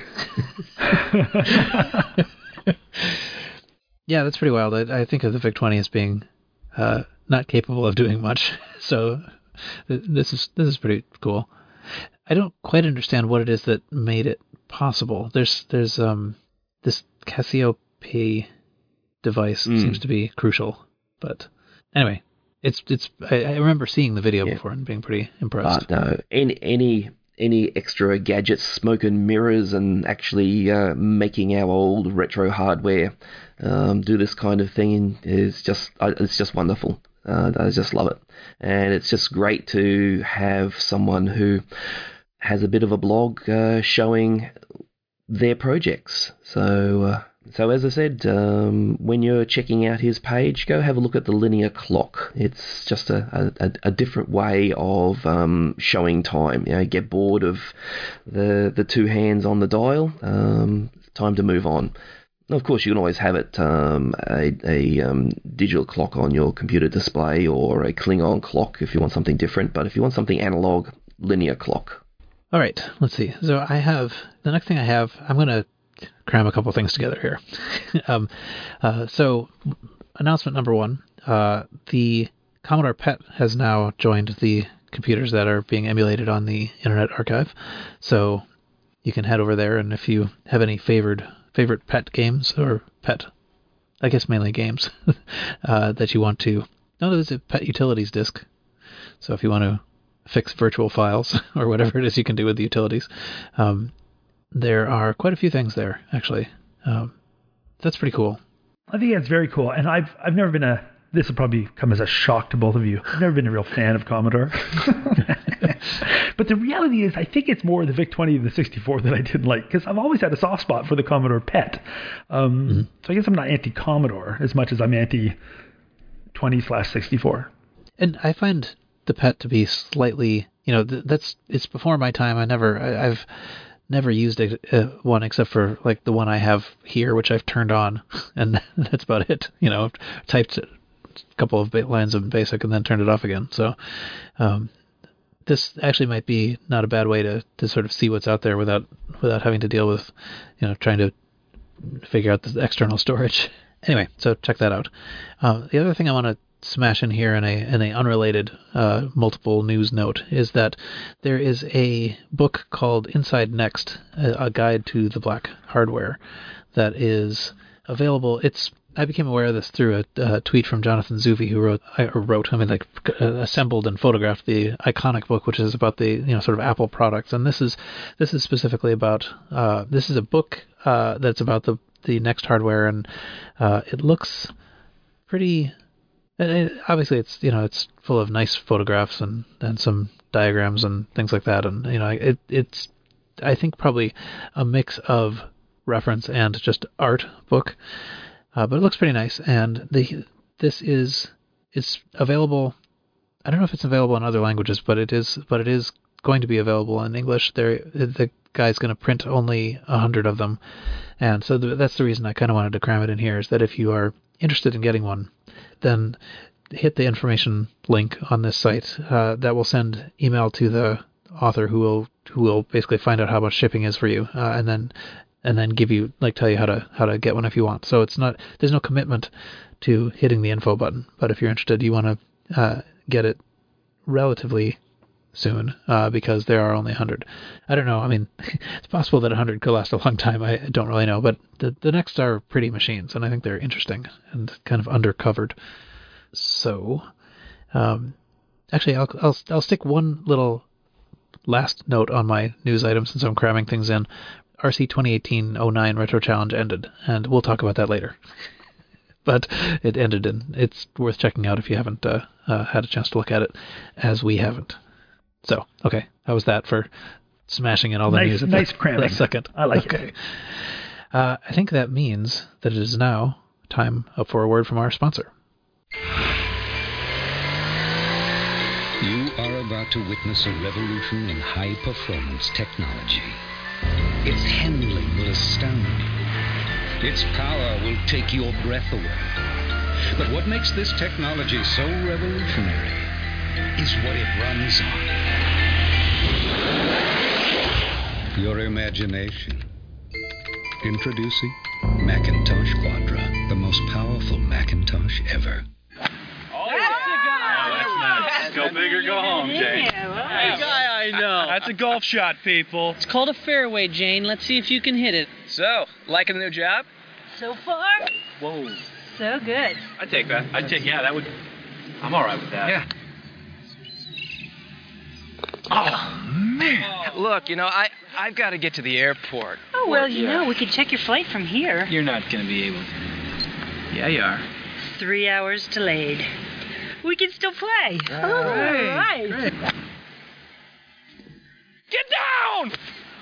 Yeah, that's pretty wild. I think of the VIC-20 as being not capable of doing much. So this is pretty cool. I don't quite understand what it is that made it possible. There's this Cassiope device seems to be crucial. But anyway, I remember seeing the video before and being pretty impressed. No, any extra gadgets, smoke and mirrors, and actually making our old retro hardware do this kind of thing is just wonderful. I just love it, and it's just great to have someone who has a bit of a blog showing their projects. So as I said, when you're checking out his page, go have a look at the linear clock. It's just a different way of showing time. Get bored of the two hands on the dial. time to move on. Of course, you can always have it a digital clock on your computer display or a Klingon clock if you want something different. But if you want something analog, linear clock. All right, let's see. So the next thing I have, I'm going to cram a couple things together here. So announcement number one, the Commodore PET has now joined the computers that are being emulated on the Internet Archive. So you can head over there, and if you have any favorite PET games, or PET, I guess mainly games, that you want to... No, there's a PET Utilities disk. So if you want to fix virtual files or whatever it is you can do with the utilities, there are quite a few things there, actually. That's pretty cool. I think that's very cool. And I've never been this will probably come as a shock to both of you. I've never been a real fan of Commodore. But the reality is, I think it's more the VIC-20 and the 64 that I didn't like, because I've always had a soft spot for the Commodore PET. So I guess I'm not anti-Commodore as much as I'm anti-20/64. And I find the PET to be slightly, it's before my time. I've never used one except for like the one I have here, which I've turned on, and that's about it. Typed a couple of lines of BASIC and then turned it off again. So this actually might be not a bad way to sort of see what's out there without having to deal with, trying to figure out the external storage. Anyway, so check that out. The other thing I want to smash in here in a unrelated multiple news note is that there is a book called Inside Next, a guide to the black hardware, that is available. I became aware of this through a tweet from Jonathan Zuvi, who assembled and photographed the iconic book, which is about the sort of Apple products. And this is specifically about this is a book that's about the Next hardware, and it looks pretty. Obviously, it's full of nice photographs and some diagrams and things like that, and it's I think probably a mix of reference and just art book, but it looks pretty nice. And this is available. I don't know if it's available in other languages, but it is going to be available in English. The guy's going to print only 100 of them, and so that's the reason I kind of wanted to cram it in here. Is that if you are interested in getting one, then hit the information link on this site. That will send email to the author, who will basically find out how much shipping is for you, and then give you, tell you how to get one if you want. So there's no commitment to hitting the info button, but if you're interested, you want to get it relatively soon, because there are only 100. I don't know. I mean, it's possible that 100 could last a long time. I don't really know, but the Next are pretty machines, and I think they're interesting and kind of undercovered. So, actually, I'll stick one little last note on my news item since I'm cramming things in. RC 2018-09 Retro Challenge ended, and we'll talk about that later. But it ended, and it's worth checking out if you haven't had a chance to look at it, as we haven't. So, okay, how was that for smashing in all the news? Nice cramming. Last second. I like it. I think that means that it is now time for a word from our sponsor. You are about to witness a revolution in high-performance technology. Its handling will astound you. Its power will take your breath away. But what makes this technology so revolutionary is what it runs on. Your imagination. Introducing Macintosh Quadra, the most powerful Macintosh ever. Go big or go home, Jane. Hey, guy I know. That's a golf shot, people. It's called a fairway, Jane. Let's see if you can hit it. So, liking the new job? So far, Whoa. so good. I'd take that. I'm all right with that. Yeah. Oh, man. Look, I've got to get to the airport. Oh, well, we could check your flight from here. You're not going to be able to. Yeah, you are. 3 hours delayed. We can still play. All right. Great. Get down!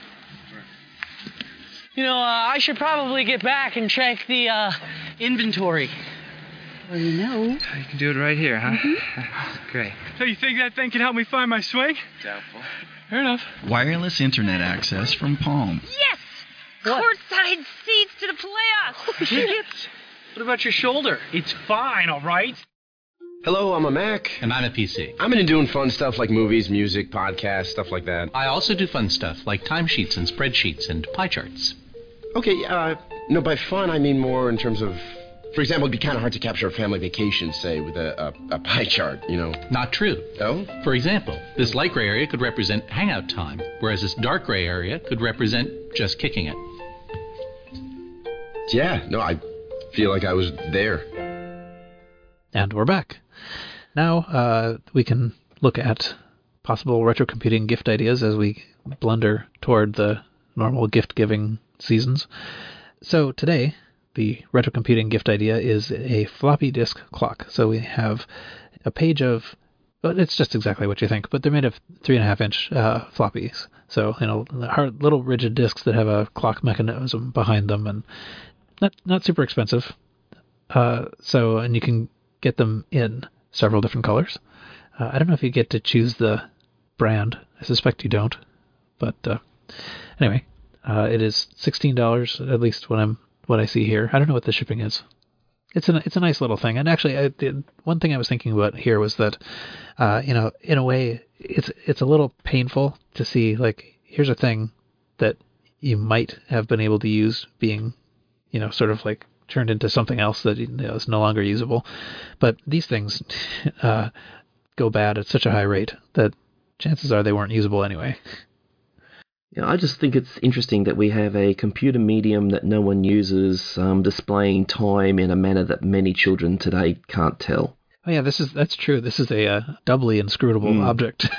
I should probably get back and check the inventory. Well, You can do it right here, huh? Mm-hmm. Great. So you think that thing can help me find my swing? Doubtful. Fair enough. Wireless internet access from Palm. Yes! Courtside seats to the playoffs. Tickets? What about your shoulder? It's fine, all right? Hello, I'm a Mac. And I'm a PC. I'm into doing fun stuff like movies, music, podcasts, stuff like that. I also do fun stuff like timesheets and spreadsheets and pie charts. Okay, no, by fun I mean more in terms of, for example, it'd be kind of hard to capture a family vacation, say, with a pie chart, you know. Not true. Oh? For example, this light gray area could represent hangout time, whereas this dark gray area could represent just kicking it. Yeah, no, I feel like I was there. And we're back. Now we can look at possible retro computing gift ideas as we blunder toward the normal gift-giving seasons. So today, the retro computing gift idea is a floppy disk clock. So we have a page of, well, it's just exactly what you think, but they're made of 3.5-inch floppies. So, hard little rigid disks that have a clock mechanism behind them, and not super expensive. And you can get them in several different colors. I don't know if you get to choose the brand. I suspect you don't. But anyway, it is $16, at least what I see here. I don't know what the shipping is. It's a nice little thing. And actually, one thing I was thinking about here was that, in a way, it's a little painful to see, like, here's a thing that you might have been able to use being, sort of like turned into something else that is no longer usable. But these things go bad at such a high rate that chances are they weren't usable anyway. Yeah, I just think it's interesting that we have a computer medium that no one uses displaying time in a manner that many children today can't tell. Oh yeah, that's true. This is a doubly inscrutable object.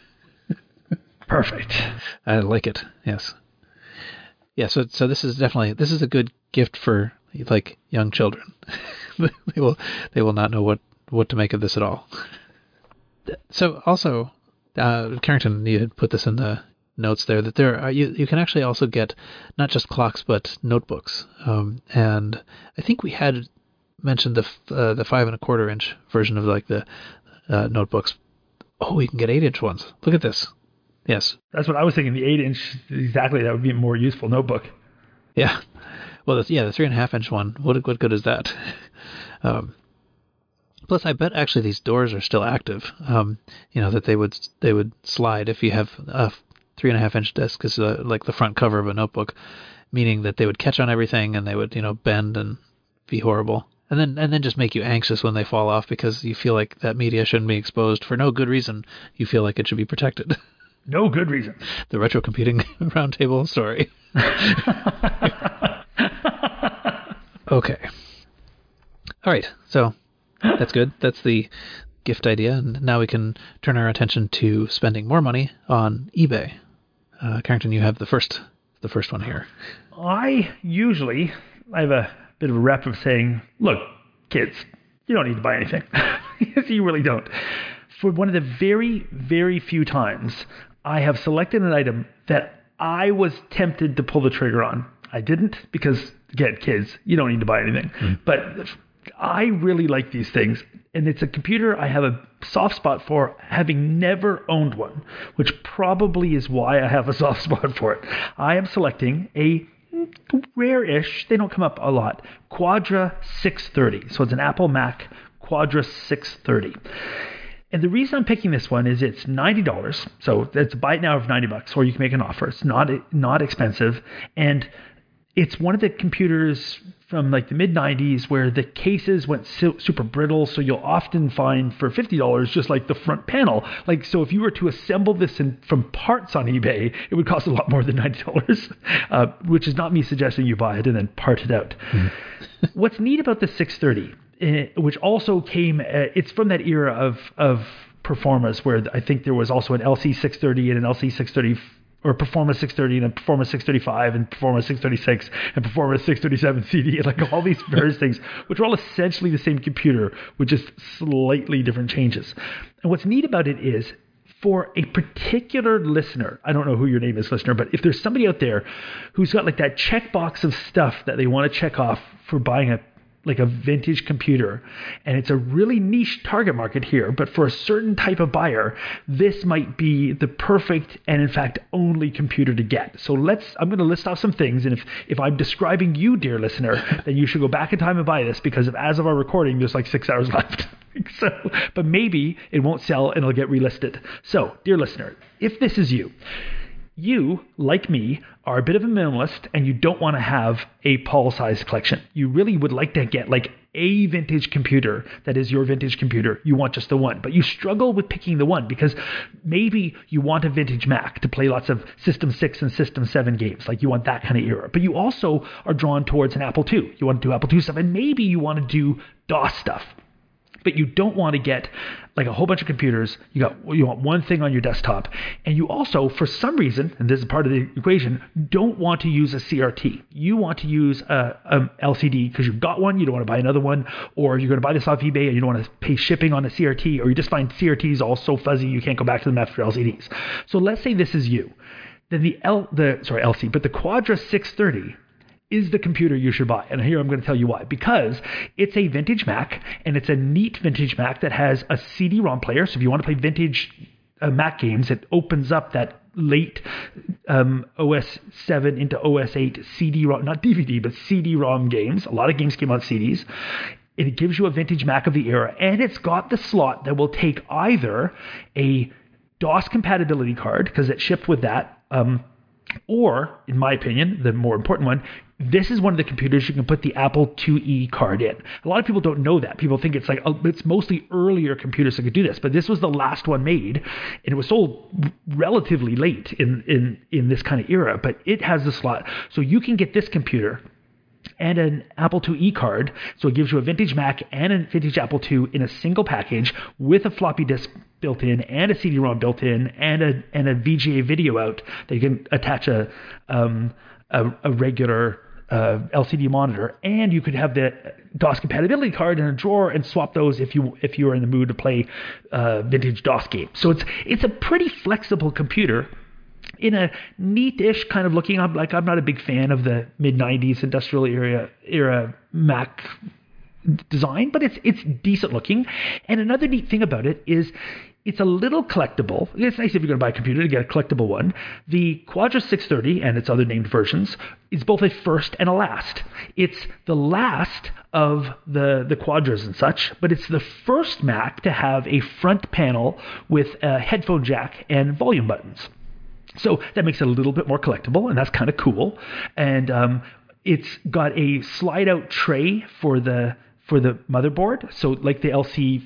Perfect. I like it. Yes. Yeah. So this is a good gift for like young children. they will not know what to make of this at all. So also, Carrington, you had put this in the notes there that there are you can actually also get not just clocks but notebooks. And I think we had mentioned the 5.25-inch version of like the notebooks. Oh, you can get 8-inch ones. Look at this. Yes. That's what I was thinking. The 8-inch, exactly. That would be a more useful notebook. Yeah. Well, the 3.5-inch one. What good is that? Plus, I bet actually these doors are still active. That they would slide if you have a 3.5-inch disc is like the front cover of a notebook, meaning that they would catch on everything and they would bend and be horrible, and then just make you anxious when they fall off because you feel like that media shouldn't be exposed for no good reason. You feel like it should be protected. No good reason. The Retro Computing Roundtable story. Okay. All right. So that's good. That's the gift idea. And now we can turn our attention to spending more money on eBay. Carrington, you have the first one here. I have a bit of a rep of saying, look, kids, you don't need to buy anything. You really don't. For one of the very, very few times I have selected an item that I was tempted to pull the trigger on. I didn't because, again, kids, you don't need to buy anything. But I really like these things. And it's a computer I have a soft spot for, having never owned one, which probably is why I have a soft spot for it. I am selecting a rare-ish, they don't come up a lot, Quadra 630. So it's an Apple Mac Quadra 630. And the reason I'm picking this one is it's $90. So it's buy it now of $90, or you can make an offer. It's not expensive. And it's one of the computers from like the mid-90s where the cases went super brittle, so you'll often find for $50 just like the front panel. Like, so if you were to assemble this from parts on eBay, it would cost a lot more than $90, which is not me suggesting you buy it and then part it out. What's neat about the 630, which also came, it's from that era of Performas where I think there was also an LC 630 and an LC 630 or Performa 630 and a Performa 635 and Performa 636 and Performa 637 CD and like all these various things, which are all essentially the same computer with just slightly different changes. And what's neat about it is, for a particular listener, I don't know who your name is, listener, but if there's somebody out there who's got like that checkbox of stuff that they want to check off for buying a like a vintage computer, and it's a really niche target market here, but for a certain type of buyer, this might be the perfect and in fact only computer to get. So I'm going to list off some things, and if I'm describing you, dear listener, then you should go back in time and buy this, because as of our recording, there's like 6 hours left. But maybe it won't sell and it'll get relisted. So, dear listener, if this is you, like me, are a bit of a minimalist and you don't want to have a Paul-sized collection. You really would like to get like a vintage computer that is your vintage computer. You want just the one, but you struggle with picking the one because maybe you want a vintage Mac to play lots of System 6 and System 7 games. Like you want that kind of era, but you also are drawn towards an Apple II. You want to do Apple II stuff, and maybe you want to do DOS stuff. But you don't want to get like a whole bunch of computers. You want one thing on your desktop. And you also, for some reason, and this is part of the equation, don't want to use a CRT. You want to use a LCD because you've got one, you don't want to buy another one, or you're going to buy this off eBay and you don't want to pay shipping on a CRT, or you just find CRTs all so fuzzy you can't go back to them after LCDs. So let's say this is you. Then the Quadra 630 is the computer you should buy. And here I'm going to tell you why. Because it's a vintage Mac, and it's a neat vintage Mac that has a CD-ROM player. So if you want to play vintage Mac games, it opens up that late OS 7 into OS 8 CD-ROM, not DVD, but CD-ROM games. A lot of games came on CDs. It gives you a vintage Mac of the era, and it's got the slot that will take either a DOS compatibility card, because it shipped with that, or, in my opinion, the more important one, this is one of the computers you can put the Apple IIe card in. A lot of people don't know that. People think it's like, it's mostly earlier computers that could do this, but this was the last one made, and it was sold relatively late in this kind of era, but it has the slot. So you can get this computer and an Apple IIe card, so it gives you a vintage Mac and a vintage Apple II in a single package with a floppy disk built in and a CD-ROM built in and a VGA video out that you can attach a regular LCD monitor, and you could have the DOS compatibility card in a drawer and swap those if you are in the mood to play vintage DOS games. So it's a pretty flexible computer in a neat-ish kind of looking. I'm not a big fan of the mid-90s industrial era Mac design, but it's decent looking. And another neat thing about it is it's a little collectible. It's nice if you're going to buy a computer to get a collectible one. The Quadra 630 and its other named versions is both a first and a last. It's the last of the Quadras and such, but it's the first Mac to have a front panel with a headphone jack and volume buttons. So that makes it a little bit more collectible, and that's kind of cool. And it's got a slide-out tray for the motherboard. So like the LC,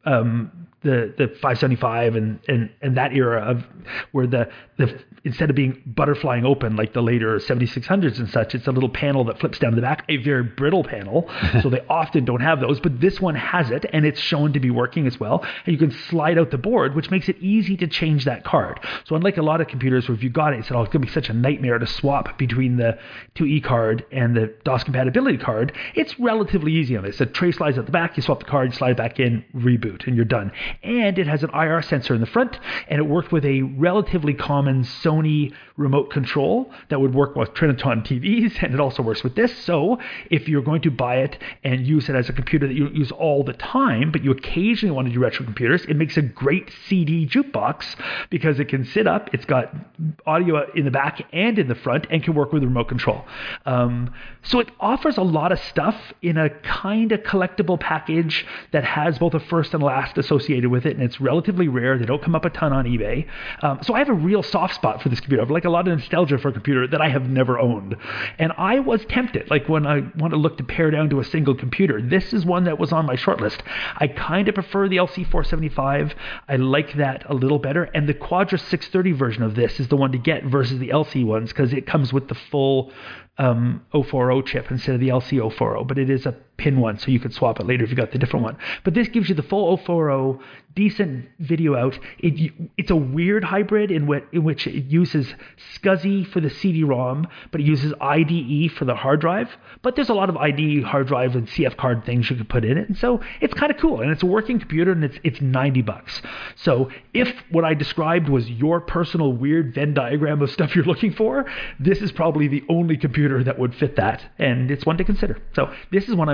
the 575 and that era of where the instead of being butterflying open like the later 7600s and such, it's a little panel that flips down to the back, a very brittle panel. So they often don't have those, but this one has it, and it's shown to be working as well. And you can slide out the board, which makes it easy to change that card. So unlike a lot of computers where if you got it, you said, oh, it's going to be such a nightmare to swap between the 2E card and the DOS compatibility card, it's relatively easy on this. The tray slides at the back, you swap the card, slide it back in, reboot, and you're done. And it has an IR sensor in the front, and it worked with a relatively common Sony remote control that would work with Triniton TVs, and it also works with this. So if you're going to buy it and use it as a computer that you use all the time, but you occasionally want to do retro computers, it makes a great CD jukebox because it can sit up, it's got audio in the back and in the front, and can work with remote control. So it offers a lot of stuff in a kind of collectible package that has both a first and last associated with it, and it's relatively rare. They don't come up a ton on eBay. So I have a real soft spot for this computer. I have like a lot of nostalgia for a computer that I have never owned. And I was tempted, like when I want to look to pare down to a single computer, this is one that was on my short list. I kind of prefer the LC475. I like that a little better. And the Quadra 630 version of this is the one to get versus the LC ones because it comes with the full 040 chip instead of the LC 040, but it is a pin one, so you could swap it later if you got the different one. But this gives you the full 040, decent video out. It's a weird hybrid in which it uses SCSI for the CD-ROM, but it uses IDE for the hard drive. But there's a lot of IDE hard drive and CF card things you could put in it, and so it's kind of cool. And it's a working computer, and it's $90. So if what I described was your personal weird Venn diagram of stuff you're looking for, this is probably the only computer that would fit that, and it's one to consider. So this is one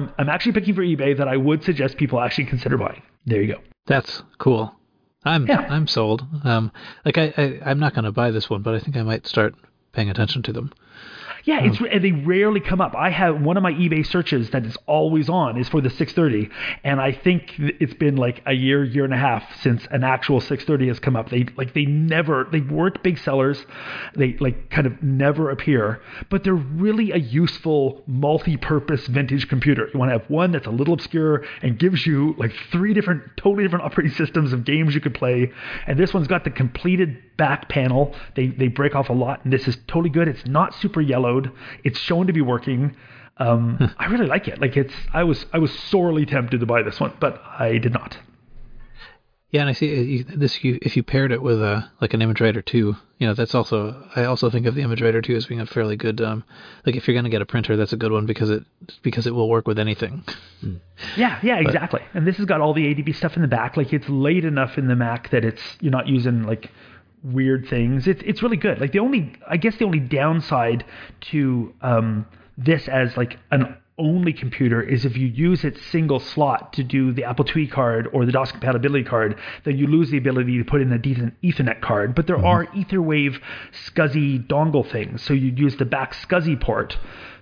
one I'm actually picking for eBay that I would suggest people actually consider buying. There you go. That's cool. I'm sold. I'm not going to buy this one, but I think I might start paying attention to them. Yeah, they rarely come up. I have one of my eBay searches that is always on is for the 630, and I think it's been like a year and a half since an actual 630 has come up. They weren't big sellers. They kind of never appear, but they're really a useful multi-purpose vintage computer. You want to have one that's a little obscure and gives you like 3 totally different operating systems of games you could play, and this one's got the completed back panel. They break off a lot, and this is totally good. It's not super yellowed. It's shown to be working. I really like it. I was sorely tempted to buy this one, but I did not. Yeah, and I see if you paired it with an ImageWriter 2, that's also, I also think of the ImageWriter 2 as being a fairly good, if you're going to get a printer, that's a good one because it will work with anything. Yeah, exactly. And this has got all the ADB stuff in the back. It's laid enough in the Mac that you're not using weird things. It's really good. The only downside to this as an only computer is if you use its single slot to do the Apple IIe card or the DOS compatibility card, then you lose the ability to put in a decent Ethernet card. But there are Etherwave SCSI dongle things, so you'd use the back SCSI port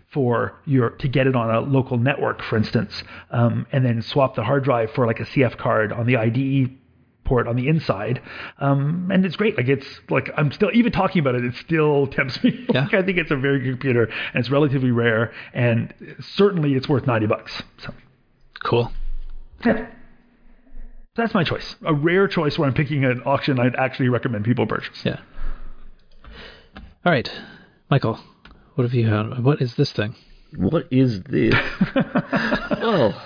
to get it on a local network, for instance, and then swap the hard drive for a CF card on the IDE port on the inside, and it's great. I'm still, even talking about it, it still tempts me. Yeah. I think it's a very good computer, and it's relatively rare, and certainly it's worth $90. So cool. Yeah, that's my choice. A rare choice where I'm picking an auction I'd actually recommend people purchase. Yeah. All right, Michael, what have you had? What is this thing? What is this? Well,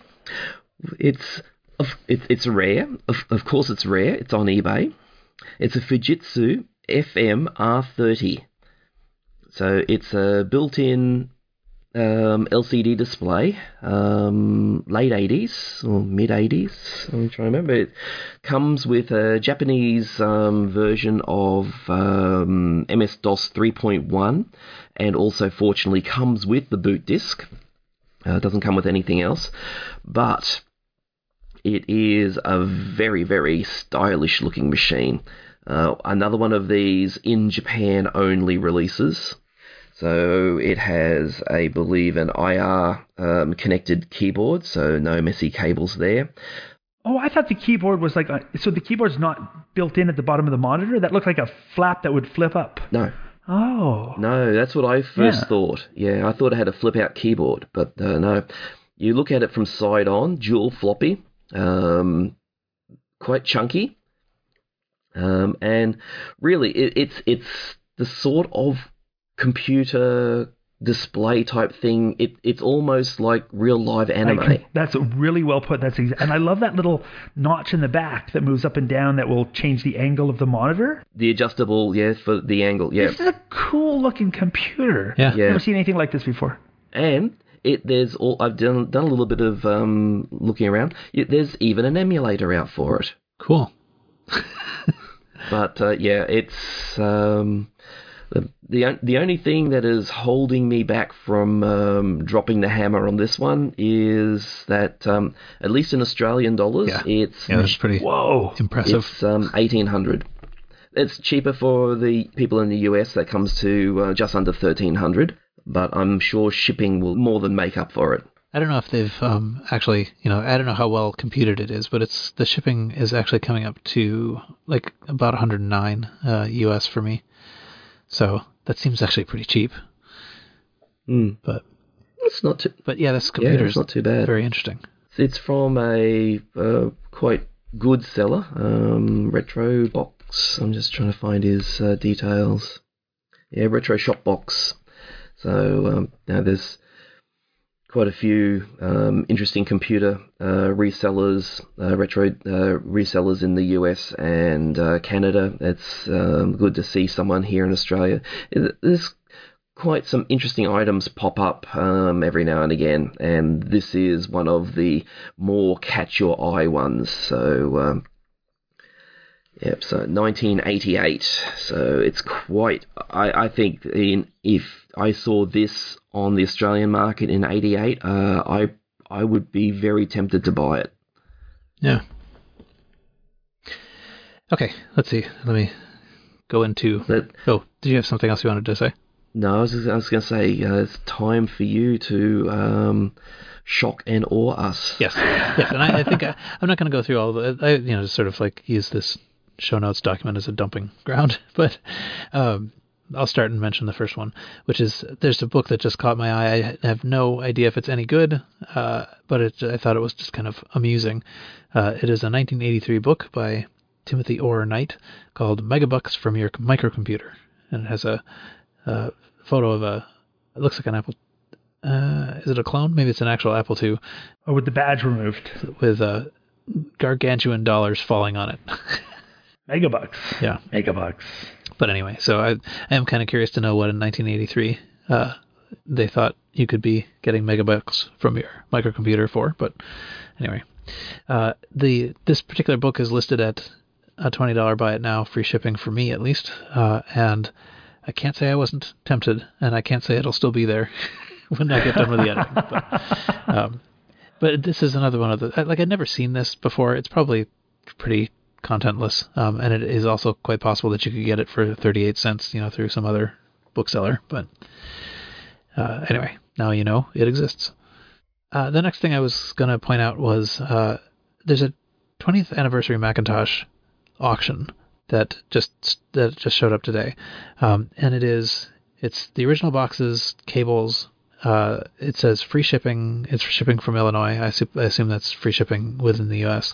it's rare. Of course it's rare. It's on eBay. It's a Fujitsu FM R30. So it's a built-in LCD display, late 80s or mid 80s. I'm trying to remember. It comes with a Japanese version of MS-DOS 3.1, and also fortunately comes with the boot disk. It doesn't come with anything else, but it is a very, very stylish looking machine. Another one of these in Japan only releases. So it has, I believe, an IR connected keyboard, so no messy cables there. Oh, I thought the keyboard was so the keyboard's not built in at the bottom of the monitor? That looked like a flap that would flip up. No. Oh. No, that's what I first thought. Yeah, I thought it had a flip-out keyboard, but no. You look at it from side on, dual floppy, quite chunky, and really it's the sort of computer display type thing. It's almost like real live anime. That's really well put. And I love that little notch in the back that moves up and down that will change the angle of the monitor. The adjustable, for the angle. Yeah, this is a cool looking computer. Yeah. Never seen anything like this before. And I've done a little bit of looking around. There's even an emulator out for it. Cool. But it's the only thing that is holding me back from dropping the hammer on this one is that at least in Australian dollars, that's pretty impressive. It's $1,800. It's cheaper for the people in the US. That comes to just under $1,300. But I'm sure shipping will more than make up for it. I don't know if they've actually, I don't know how well computed it is, but the shipping is actually coming up to about $109 US for me. So that seems actually pretty cheap. But it's not too. But yeah, this computer is not too bad. Very interesting. It's from a quite good seller, Retro Box. I'm just trying to find his details. Yeah, Retro Shop Box. So now there's quite a few interesting computer resellers, retro resellers in the US and Canada. It's good to see someone here in Australia. There's quite some interesting items pop up every now and again, and this is one of the more catch your eye ones. So so 1988. So it's quite. I think if I saw this on the Australian market in '88, I I would be very tempted to buy it. Yeah. Okay, let's see. Let me go into... Oh, did you have something else you wanted to say? No, I was going to say it's time for you to shock and awe us. Yes, and I think I'm not going to go through all of it. Just sort of like use this show notes document as a dumping ground, but I'll start and mention the first one, which is there's a book that just caught my eye. I have no idea if it's any good, but I thought it was just kind of amusing. It is a 1983 book by Timothy Orr Knight called Megabucks from Your Microcomputer, and it has a photo of it looks like an Apple. Is it a clone? Maybe it's an actual Apple II. Or with the badge removed. With gargantuan dollars falling on it. Megabucks. Yeah. Megabucks. But anyway, so I am kind of curious to know what in 1983 they thought you could be getting megabucks from your microcomputer for. But anyway, this particular book is listed at a $20 buy it now, free shipping for me at least. And I can't say I wasn't tempted, and I can't say it'll still be there when I get done with the editing. But this is another one of the... I'd never seen this before. It's probably pretty contentless, and it is also quite possible that you could get it for 38 cents, through some other bookseller. But anyway, now you know it exists. The next thing I was going to point out was there's a 20th anniversary Macintosh auction that just showed up today, and it's the original boxes, cables. It says free shipping. It's shipping from Illinois. I assume that's free shipping within the U.S.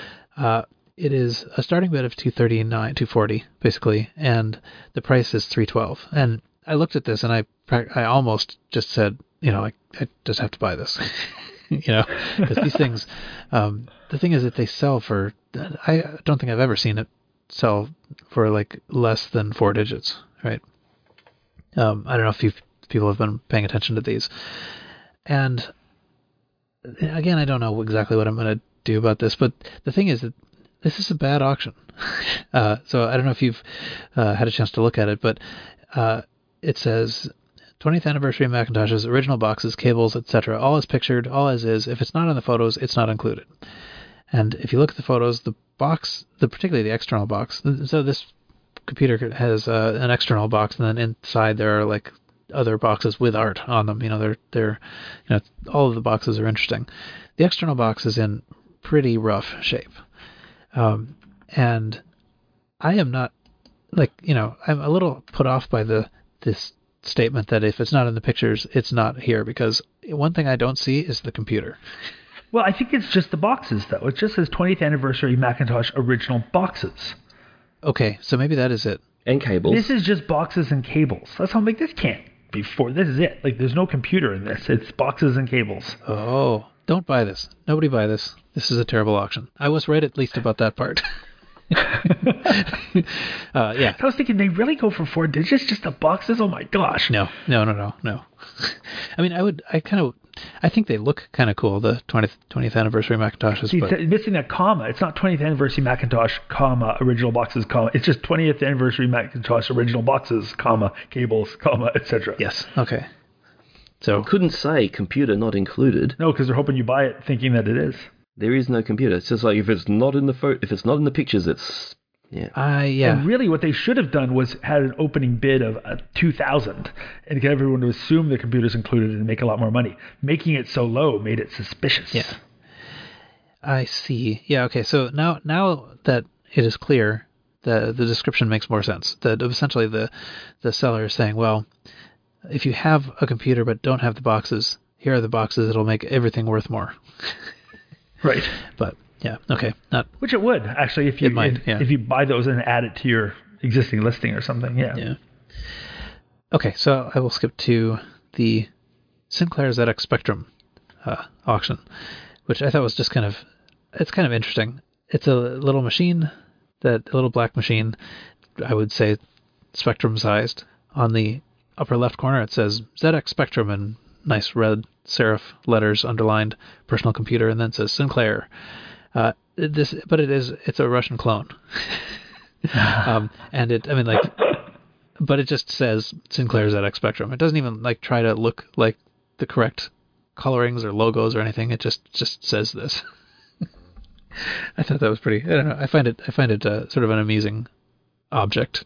It is a starting bid of $240 basically, and the price is $312. And I looked at this and I almost just said, I just have to buy this, because these things. The thing is that they sell for. I don't think I've ever seen it sell for less than 4 digits, right? I don't know if people have been paying attention to these. And again, I don't know exactly what I'm going to do about this, but the thing is that this is a bad auction. So I don't know if you've had a chance to look at it, but it says 20th anniversary Macintoshes, original boxes, cables, etc. All is pictured, all as is. If it's not in the photos, it's not included. And if you look at the photos, the box, particularly the external box, so this computer has an external box, and then inside there are other boxes with art on them. They're all of the boxes are interesting. The external box is in pretty rough shape. And I am not I'm a little put off by this statement that if it's not in the pictures, it's not here, because one thing I don't see is the computer. Well, I think it's just the boxes, though. It just says 20th anniversary Macintosh original boxes. Okay, so maybe that is it. And cables. This is just boxes and cables. That's how I'm like, this can't be this is it. There's no computer in this. It's boxes and cables. Oh, don't buy this. Nobody buy this. This is a terrible auction. I was right at least about that part. Yeah. I was thinking, they really go for 4 digits, just the boxes? Oh my gosh. No. I mean, I think they look kind of cool, the 20th anniversary Macintoshes. See, but missing that comma. It's not 20th anniversary Macintosh, comma, original boxes, comma. It's just 20th anniversary Macintosh, original boxes, comma, cables, comma, etc. Yes. Okay. So I couldn't say computer not included. No, because they're hoping you buy it thinking that it is. There is no computer. It's just if it's not in the pictures, it's yeah. Yeah. And really, what they should have done was had an opening bid of $2,000 and get everyone to assume the computer's included and make a lot more money. Making it so low made it suspicious. Yeah. I see. Yeah. Okay. So now that it is clear, the description makes more sense. That essentially the seller is saying, well, if you have a computer but don't have the boxes, here are the boxes. It'll make everything worth more. Right. But yeah, okay. Which it would, actually, if you buy those and add it to your existing listing or something. Yeah. Yeah. Okay, so I will skip to the Sinclair ZX Spectrum auction, which I thought was just kind of interesting. It's a little machine, a little black machine, I would say Spectrum sized. On the upper left corner, it says ZX Spectrum in nice red serif letters underlined, personal computer, and then it says Sinclair. It's a Russian clone. But it just says Sinclair ZX Spectrum. It doesn't even try to look like the correct colorings or logos or anything. It just says this. I thought that was pretty. I don't know. I find it sort of an amusing object.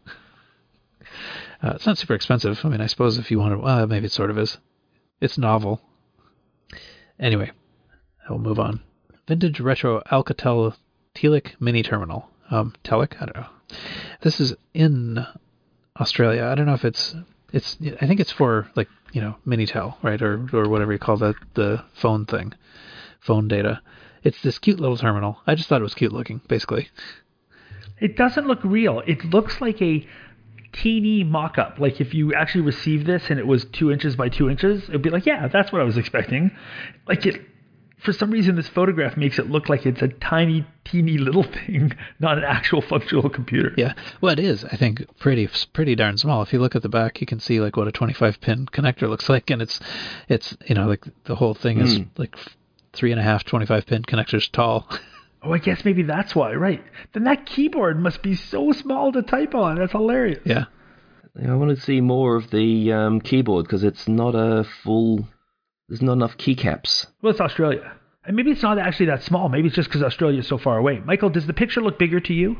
It's not super expensive. I mean, I suppose if you want to, maybe it sort of is. It's novel. Anyway, I will move on. Vintage retro Alcatel Telic mini terminal. Telic? I don't know. This is in Australia. I don't know if it's. I think it's for like Minitel, right, or whatever you call the phone thing, phone data. It's this cute little terminal. I just thought it was cute looking, basically. It doesn't look real. It looks like a teeny mock-up. Like if you actually received this and it was 2 inches by 2 inches, it'd be like, yeah, that's what I was expecting. Like for some reason, this photograph makes it look like it's a tiny, teeny little thing, not an actual functional computer. Yeah, well, it is, I think, pretty darn small. If you look at the back, you can see like what a 25-pin connector looks like, and it's like the whole thing is like 3.5 25-pin connectors tall. Oh, I guess maybe that's why, right? Then that keyboard must be so small to type on. That's hilarious. Yeah. I want to see more of the keyboard because it's not a full. There's not enough keycaps. Well, it's Australia. And maybe it's not actually that small. Maybe it's just because Australia is so far away. Michael, does the picture look bigger to you?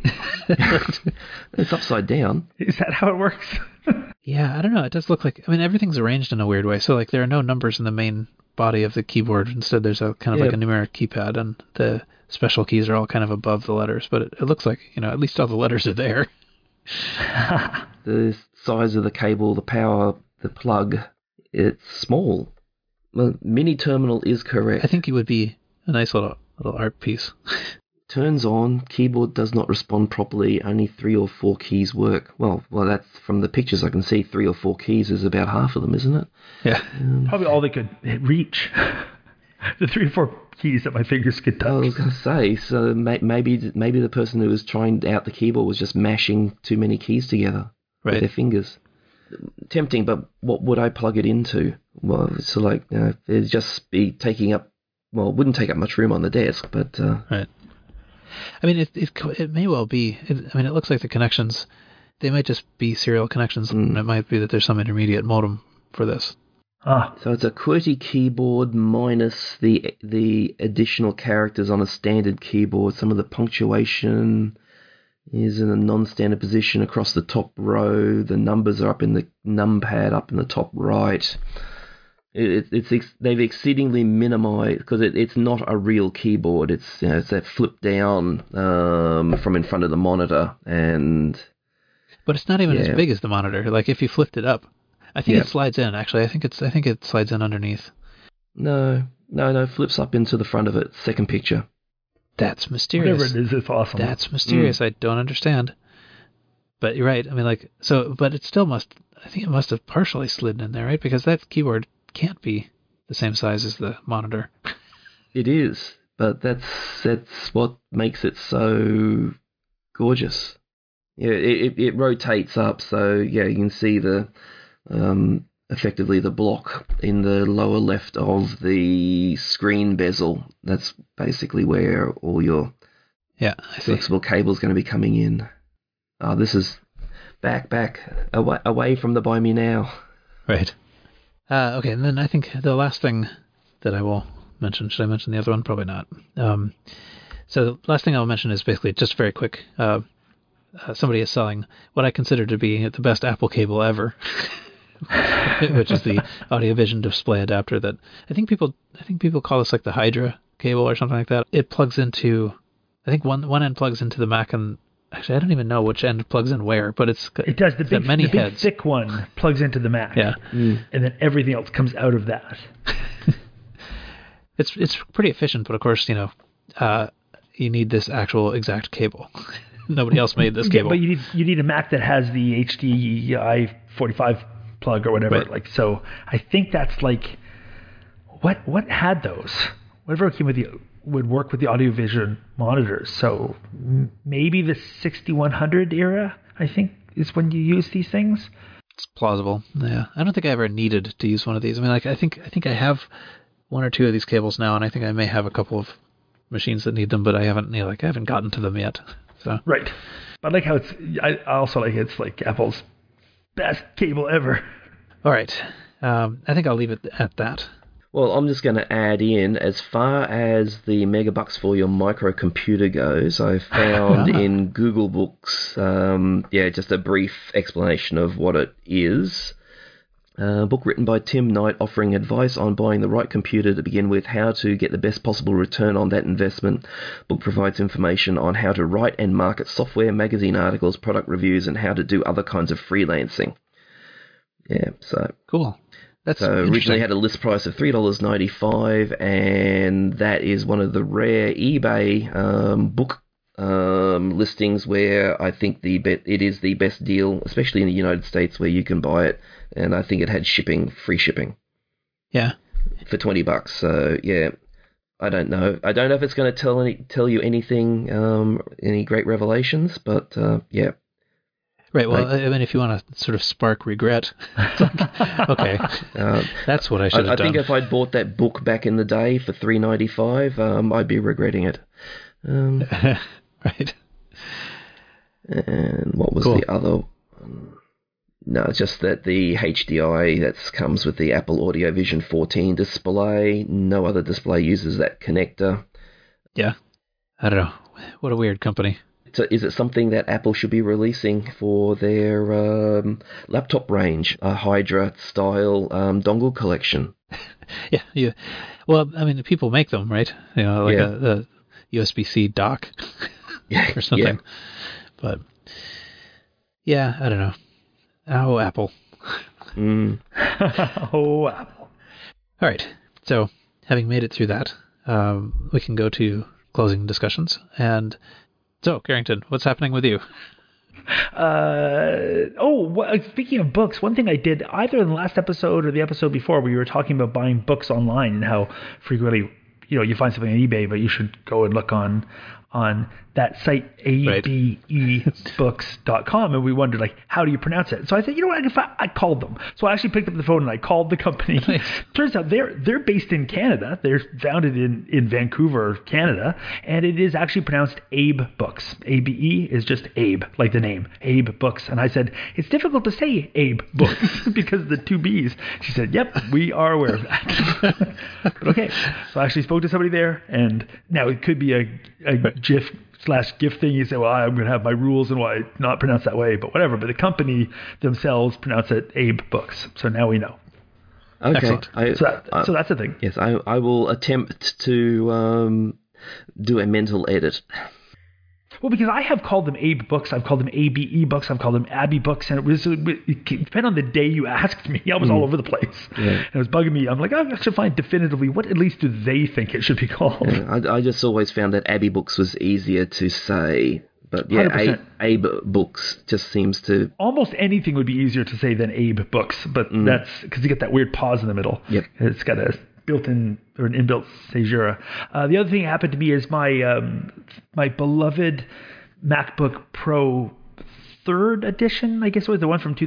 It's upside down. Is that how it works? Yeah, I don't know. It does look like. I mean, everything's arranged in a weird way. So like there are no numbers in the main body of the keyboard. Instead, there's a kind of like a numeric keypad, and the special keys are all kind of above the letters. But it looks like at least all the letters are there. The size of the cable, the power, the plug, it's small. Well, mini terminal is correct. I think it would be a nice little art piece. Turns on, keyboard does not respond properly, only 3 or 4 keys work. Well, that's from the pictures I can see 3 or 4 keys is about half of them, isn't it? Yeah. Probably all they could reach. The 3 or 4 keys that my fingers could touch. I was going to say, so maybe the person who was trying out the keyboard was just mashing too many keys together with their fingers. Tempting, but what would I plug it into? Well, it's like it'd just be taking up. Well, it wouldn't take up much room on the desk, but right. I mean, it may well be. It looks like the connections. They might just be serial connections, and it might be that there's some intermediate modem for this. So it's a QWERTY keyboard minus the additional characters on a standard keyboard. Some of the punctuation is in a non-standard position across the top row. The numbers are up in the numpad up in the top right. They've exceedingly minimized because it's not a real keyboard. It's it's that flip down from in front of the monitor, but it's not even as big as the monitor. Like if you flipped it up, I think it slides in. Actually, I think it slides in underneath. No, flips up into the front of it. Second picture. That's mysterious. Whatever it is, it's awesome. That's mysterious. I don't understand. But you're right. I mean, but it still must. I think it must have partially slid in there, right? Because that keyboard can't be the same size as the monitor. It is, but that's what makes it so gorgeous. Yeah, it rotates up, so you can see the effectively the block in the lower left of the screen bezel. That's basically where all your flexible cable is going to be coming in. This is back away from the Buy Me Now. Right. Okay, and then I think the last thing that I will mention, should I mention the other one? Probably not. So the last thing I'll mention is basically just very quick. Somebody is selling what I consider to be the best Apple cable ever, which is the AudioVision display adapter that I think people call this like the Hydra cable or something like that. It plugs into, I think one end plugs into the Mac, and actually I don't even know which end plugs in where, but it does. The big thick one plugs into the Mac, and then everything else comes out of that. It's pretty efficient, but of course you need this actual exact cable. Nobody else made this cable. But you need a Mac that has the HDMI 45 plug or whatever. Right. So I think that's like what had those? Whatever came with would work with the AudioVision monitors. So maybe the 6100 era, I think, is when you use these things. It's plausible. Yeah, I don't think I ever needed to use one of these. I mean, I think I have one or two of these cables now, and I think I may have a couple of machines that need them, but I haven't gotten to them yet. So. Right. But I like how I also like it's like Apple's best cable ever. All right. I think I'll leave it at that. Well, I'm just going to add in, as far as the megabucks for your microcomputer goes, I found in Google Books, just a brief explanation of what it is. A book written by Tim Knight offering advice on buying the right computer to begin with, how to get the best possible return on that investment. Book provides information on how to write and market software, magazine articles, product reviews, and how to do other kinds of freelancing. Yeah, so... Cool. That's so originally had a list price of $3.95, and that is one of the rare eBay book listings where I think it is the best deal, especially in the United States where you can buy it, and I think it had free shipping. Yeah. For $20. So yeah, I don't know. I don't know if it's going to tell you anything, any great revelations, but yeah. Right. Well, I mean, if you want to sort of spark regret, it's like, okay, that's what I should have done. I think if I'd bought that book back in the day for $3.95, I'd be regretting it. Right. And what was the other one? No, it's just that the HDI that comes with the Apple Audio Vision 14 display. No other display uses that connector. Yeah. I don't know. What a weird company. So is it something that Apple should be releasing for their laptop range, a Hydra-style dongle collection? Yeah. Well, I mean, people make them, right? You know, like a USB-C dock or something. Yeah. But, yeah, I don't know. Oh, Apple. Oh, Apple. All right. So, having made it through that, we can go to closing discussions. And so, Carrington, what's happening with you? Speaking of books, one thing I did either in the last episode or the episode before, we were talking about buying books online and how frequently, you find something on eBay, but you should go and look on that site, abebooks.com, and we wondered, like, how do you pronounce it? So I said, you know what, I called them. So I actually picked up the phone and I called the company. Nice. Turns out they're based in Canada. They're founded in Vancouver, Canada, and it is actually pronounced Abe Books. ABE is just Abe, like the name, Abe Books. And I said, it's difficult to say Abe Books because of the two B's. She said, yep, we are aware of that. But okay, so I actually spoke to somebody there, and now it could be a GIF/GIF thing. You say, well, I'm going to have my rules and why not pronounce that way, but whatever. But the company themselves pronounce it Abe Books. So now we know. Okay. So that's the thing. Yes, I will attempt to do a mental edit. Well, because I have called them Abe Books, I've called them ABE Books, I've called them Abby Books, and it depended on the day you asked me. I was all over the place. Yeah. And it was bugging me. I'm like, I should find definitively what at least do they think it should be called. Yeah, I just always found that Abby Books was easier to say. But yeah, Abe Books just seems to... Almost anything would be easier to say than Abe Books, but that's because you get that weird pause in the middle. Yep. It's got a built-in or an inbuilt caesura. The other thing that happened to me is my beloved MacBook Pro 3rd edition, I guess it was the one from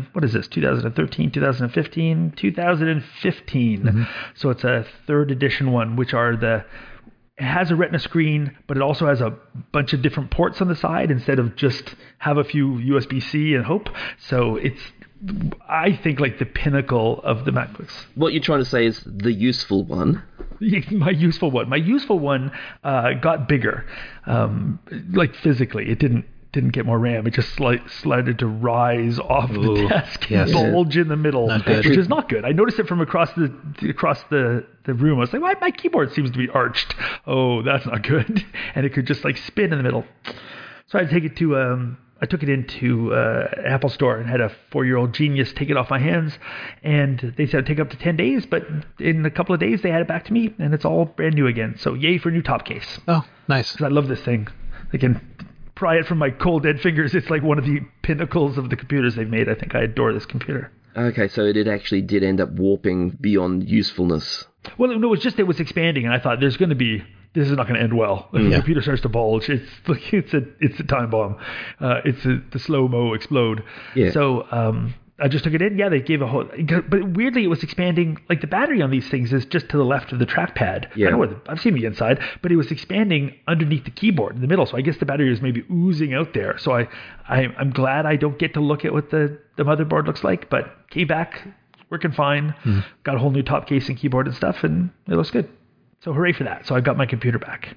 2013, 2015? 2015. Mm-hmm. So it's a 3rd edition one, which it has a Retina screen, but it also has a bunch of different ports on the side instead of just have a few USB-C and hope. So it's, I think, like the pinnacle of the MacBooks. What you're trying to say is the useful one. My useful one got bigger, like physically. It didn't get more RAM. It just slided to rise off the desk and bulge in the middle, which is not good. I noticed it from across the room. I was like, my keyboard seems to be arched. Oh, that's not good. And it could just like spin in the middle. So I had to take it to I took it into an Apple store and had a 4-year-old genius take it off my hands. And they said it'd take up to 10 days, but in a couple of days they had it back to me, and it's all brand new again. So yay for a new top case. Oh, nice. Because I love this thing. I can pry it from my cold dead fingers. It's like one of the pinnacles of the computers they've made. I think I adore this computer. Okay, so it actually did end up warping beyond usefulness. Well, no, it was expanding, and I thought this is not going to end well. If the computer starts to bulge, it's a time bomb. It's the slow-mo explode. Yeah. So I just took it in. Yeah, they gave a whole... But weirdly, it was expanding... Like, the battery on these things is just to the left of the trackpad. Yeah. I've seen the inside, but it was expanding underneath the keyboard in the middle. So I guess the battery was maybe oozing out there. So I'm glad I don't get to look at what the motherboard looks like, but came back working fine. Got a whole new top case and keyboard and stuff, and it looks good. So hooray for that. So I got my computer back.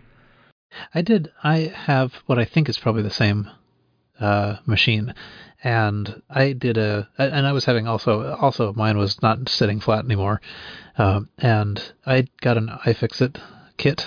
I have what I think is probably the same machine, and I was having also mine was not sitting flat anymore, and I got an iFixit kit,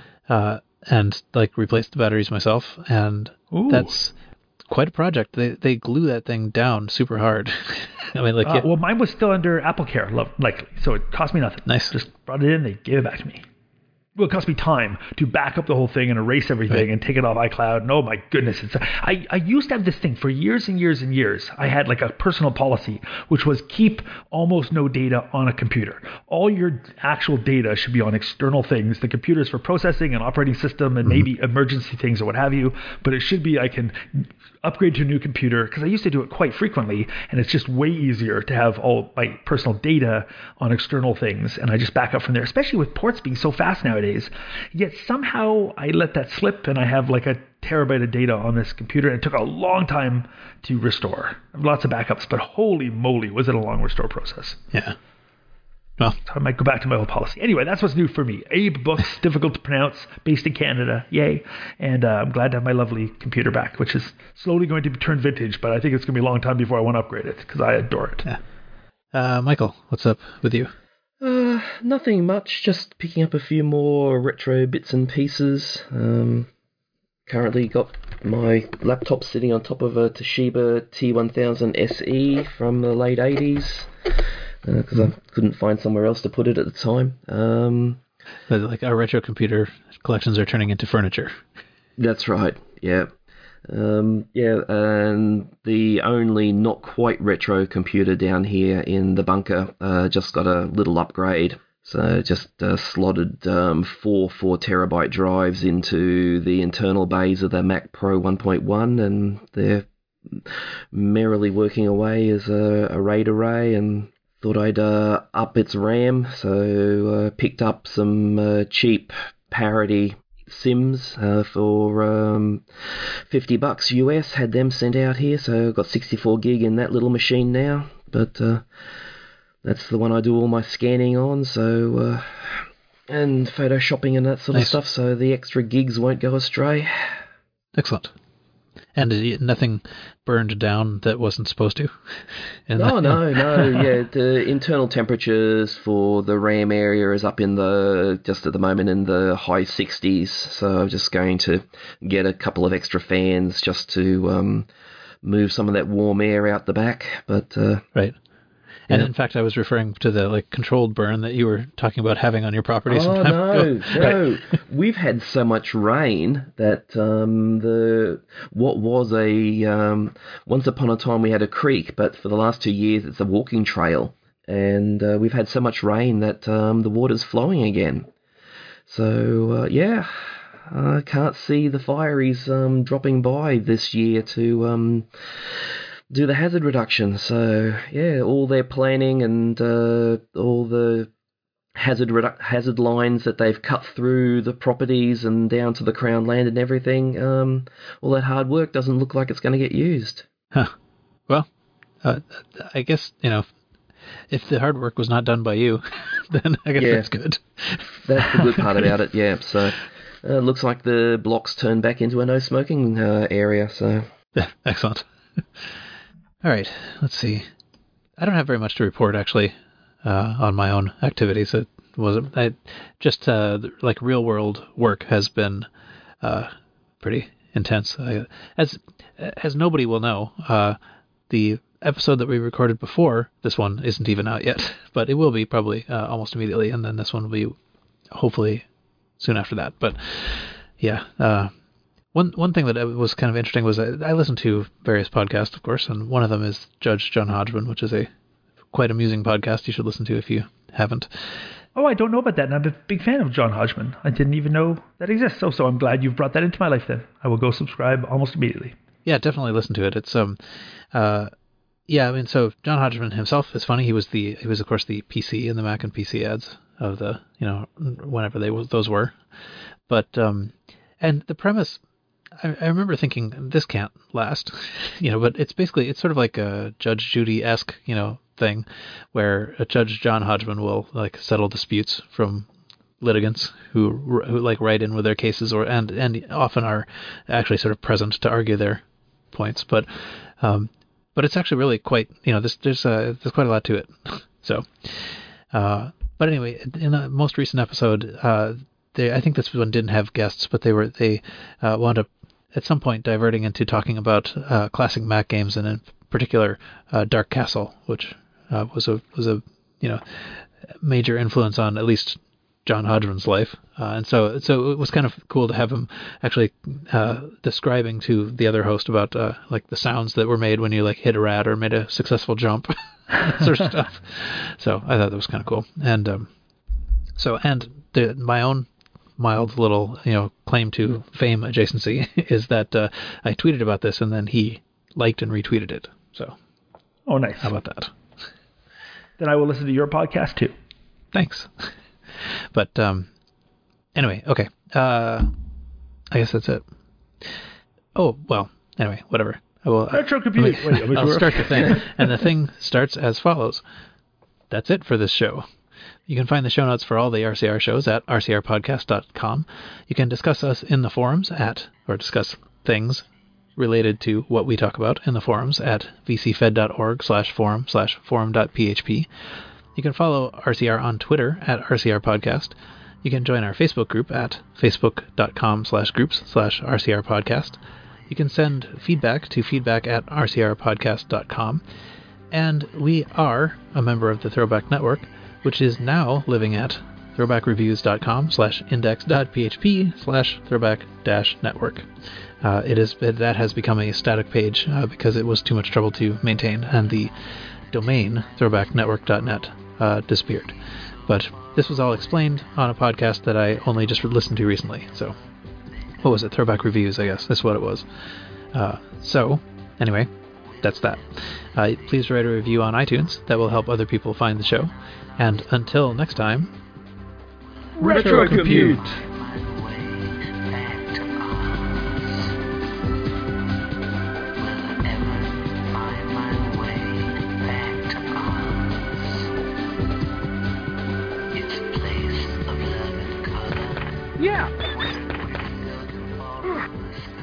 and like replaced the batteries myself, and that's quite a project. They glue that thing down super hard. I mean, well, mine was still under AppleCare, likely, so it cost me nothing. Nice. Just brought it in, they gave it back to me. Well, it cost me time to back up the whole thing and erase everything and take it off iCloud. And oh my goodness, I used to have this thing for years and years and years. I had like a personal policy, which was keep almost no data on a computer. All your actual data should be on external things. The computer's for processing and operating system and maybe emergency things or what have you. But it should be I can upgrade to a new computer, because I used to do it quite frequently, and it's just way easier to have all my personal data on external things, and I just back up from there, especially with ports being so fast nowadays. Yet somehow I let that slip, and I have like a terabyte of data on this computer, and it took a long time to restore. I have lots of backups, but holy moly, was it a long restore process. Yeah. Well, so I might go back to my old policy. Anyway, that's what's new for me. Abe Books, difficult to pronounce, based in Canada. Yay. And I'm glad to have my lovely computer back, which is slowly going to be turned vintage, but I think it's going to be a long time before I want to upgrade it, because I adore it. Yeah. Michael, what's up with you? Nothing much, just picking up a few more retro bits and pieces. Currently got my laptop sitting on top of a Toshiba T1000 SE from the late 80s. Because I couldn't find somewhere else to put it at the time. But like our retro computer collections are turning into furniture. That's right, yeah. And the only not quite retro computer down here in the bunker just got a little upgrade. So just slotted 4 4-terabyte drives into the internal bays of the Mac Pro 1.1, and they're merrily working away as a RAID array, and thought I'd up its RAM, so picked up some cheap parity Sims for $50 US, had them sent out here, so got 64 gig in that little machine now, but that's the one I do all my scanning on, so and photoshopping and that sort of stuff, so the extra gigs won't go astray. Excellent. And nothing burned down that wasn't supposed to? No. Yeah, the internal temperatures for the RAM area is up just at the moment in the high 60s. So I'm just going to get a couple of extra fans just to move some of that warm air out the back. But right. And in fact, I was referring to the controlled burn that you were talking about having on your property. Oh no! Right. We've had so much rain that what was once upon a time we had a creek, but for the last 2 years it's a walking trail, and we've had so much rain that the water's flowing again. So I can't see the fireys dropping by this year to do the hazard reduction. So all their planning and all the hazard lines that they've cut through the properties and down to the Crown land and everything, all that hard work doesn't look like it's going to get used. Huh. Well, I guess, if the hard work was not done by you, then I guess that's good. That's the good part about it, yeah. So it looks like the blocks turned back into a no smoking area. So excellent. All right, let's see. I don't have very much to report, actually, on my own activities. It wasn't. Real world work has been pretty intense. As nobody will know, the episode that we recorded before this one isn't even out yet, but it will be probably almost immediately, and then this one will be hopefully soon after that. But yeah. One thing that was kind of interesting was I listened to various podcasts, of course, and one of them is Judge John Hodgman, which is a quite amusing podcast you should listen to if you haven't. Oh, I don't know about that, and I'm a big fan of John Hodgman. I didn't even know that exists, so I'm glad you've brought that into my life then. I will go subscribe almost immediately. Yeah, definitely listen to it. It's so John Hodgman himself is funny. He was of course the PC in the Mac and PC ads of the, whenever those were. But and the premise, I remember thinking this can't last, but it's sort of like a Judge Judy-esque, thing where Judge John Hodgman will like settle disputes from litigants who like write in with their cases and often are actually sort of present to argue their points, but it's actually really quite, there's quite a lot to it. So but anyway, in the most recent episode, I think this one didn't have guests, but they wound up at some point diverting into talking about classic Mac games, and in particular Dark Castle, which was a major influence on at least John Hodgman's life, and so it was kind of cool to have him actually describing to the other host about like the sounds that were made when you like hit a rat or made a successful jump, that sort of stuff. So I thought that was kind of cool, and my own mild little claim to fame adjacency is that I tweeted about this and then he liked and retweeted it. So, oh, nice. How about that? Then I will listen to your podcast too. Thanks. But anyway, okay. I guess that's it. Oh, well, anyway, whatever. I will Retro Compute. I'll start the thing. And the thing starts as follows. That's it for this show. You can find the show notes for all the RCR shows at rcrpodcast.com. You can discuss us in the forums or discuss things related to what we talk about in the forums at vcfed.org/forum/forum.php. You can follow RCR on Twitter at rcrpodcast. You can join our Facebook group at facebook.com/groups/rcrpodcast. You can send feedback to feedback@rcrpodcast.com. And we are a member of the Throwback Network, which is now living at throwbackreviews.com/index.php/throwback-network. That has become a static page because it was too much trouble to maintain, and the domain throwbacknetwork.net disappeared. But this was all explained on a podcast that I only just listened to recently. So, what was it? Throwback Reviews, I guess. That's what it was. So, anyway, that's that. Please write a review on iTunes. That will help other people find the show. And until next time, Retro Compute. Yeah.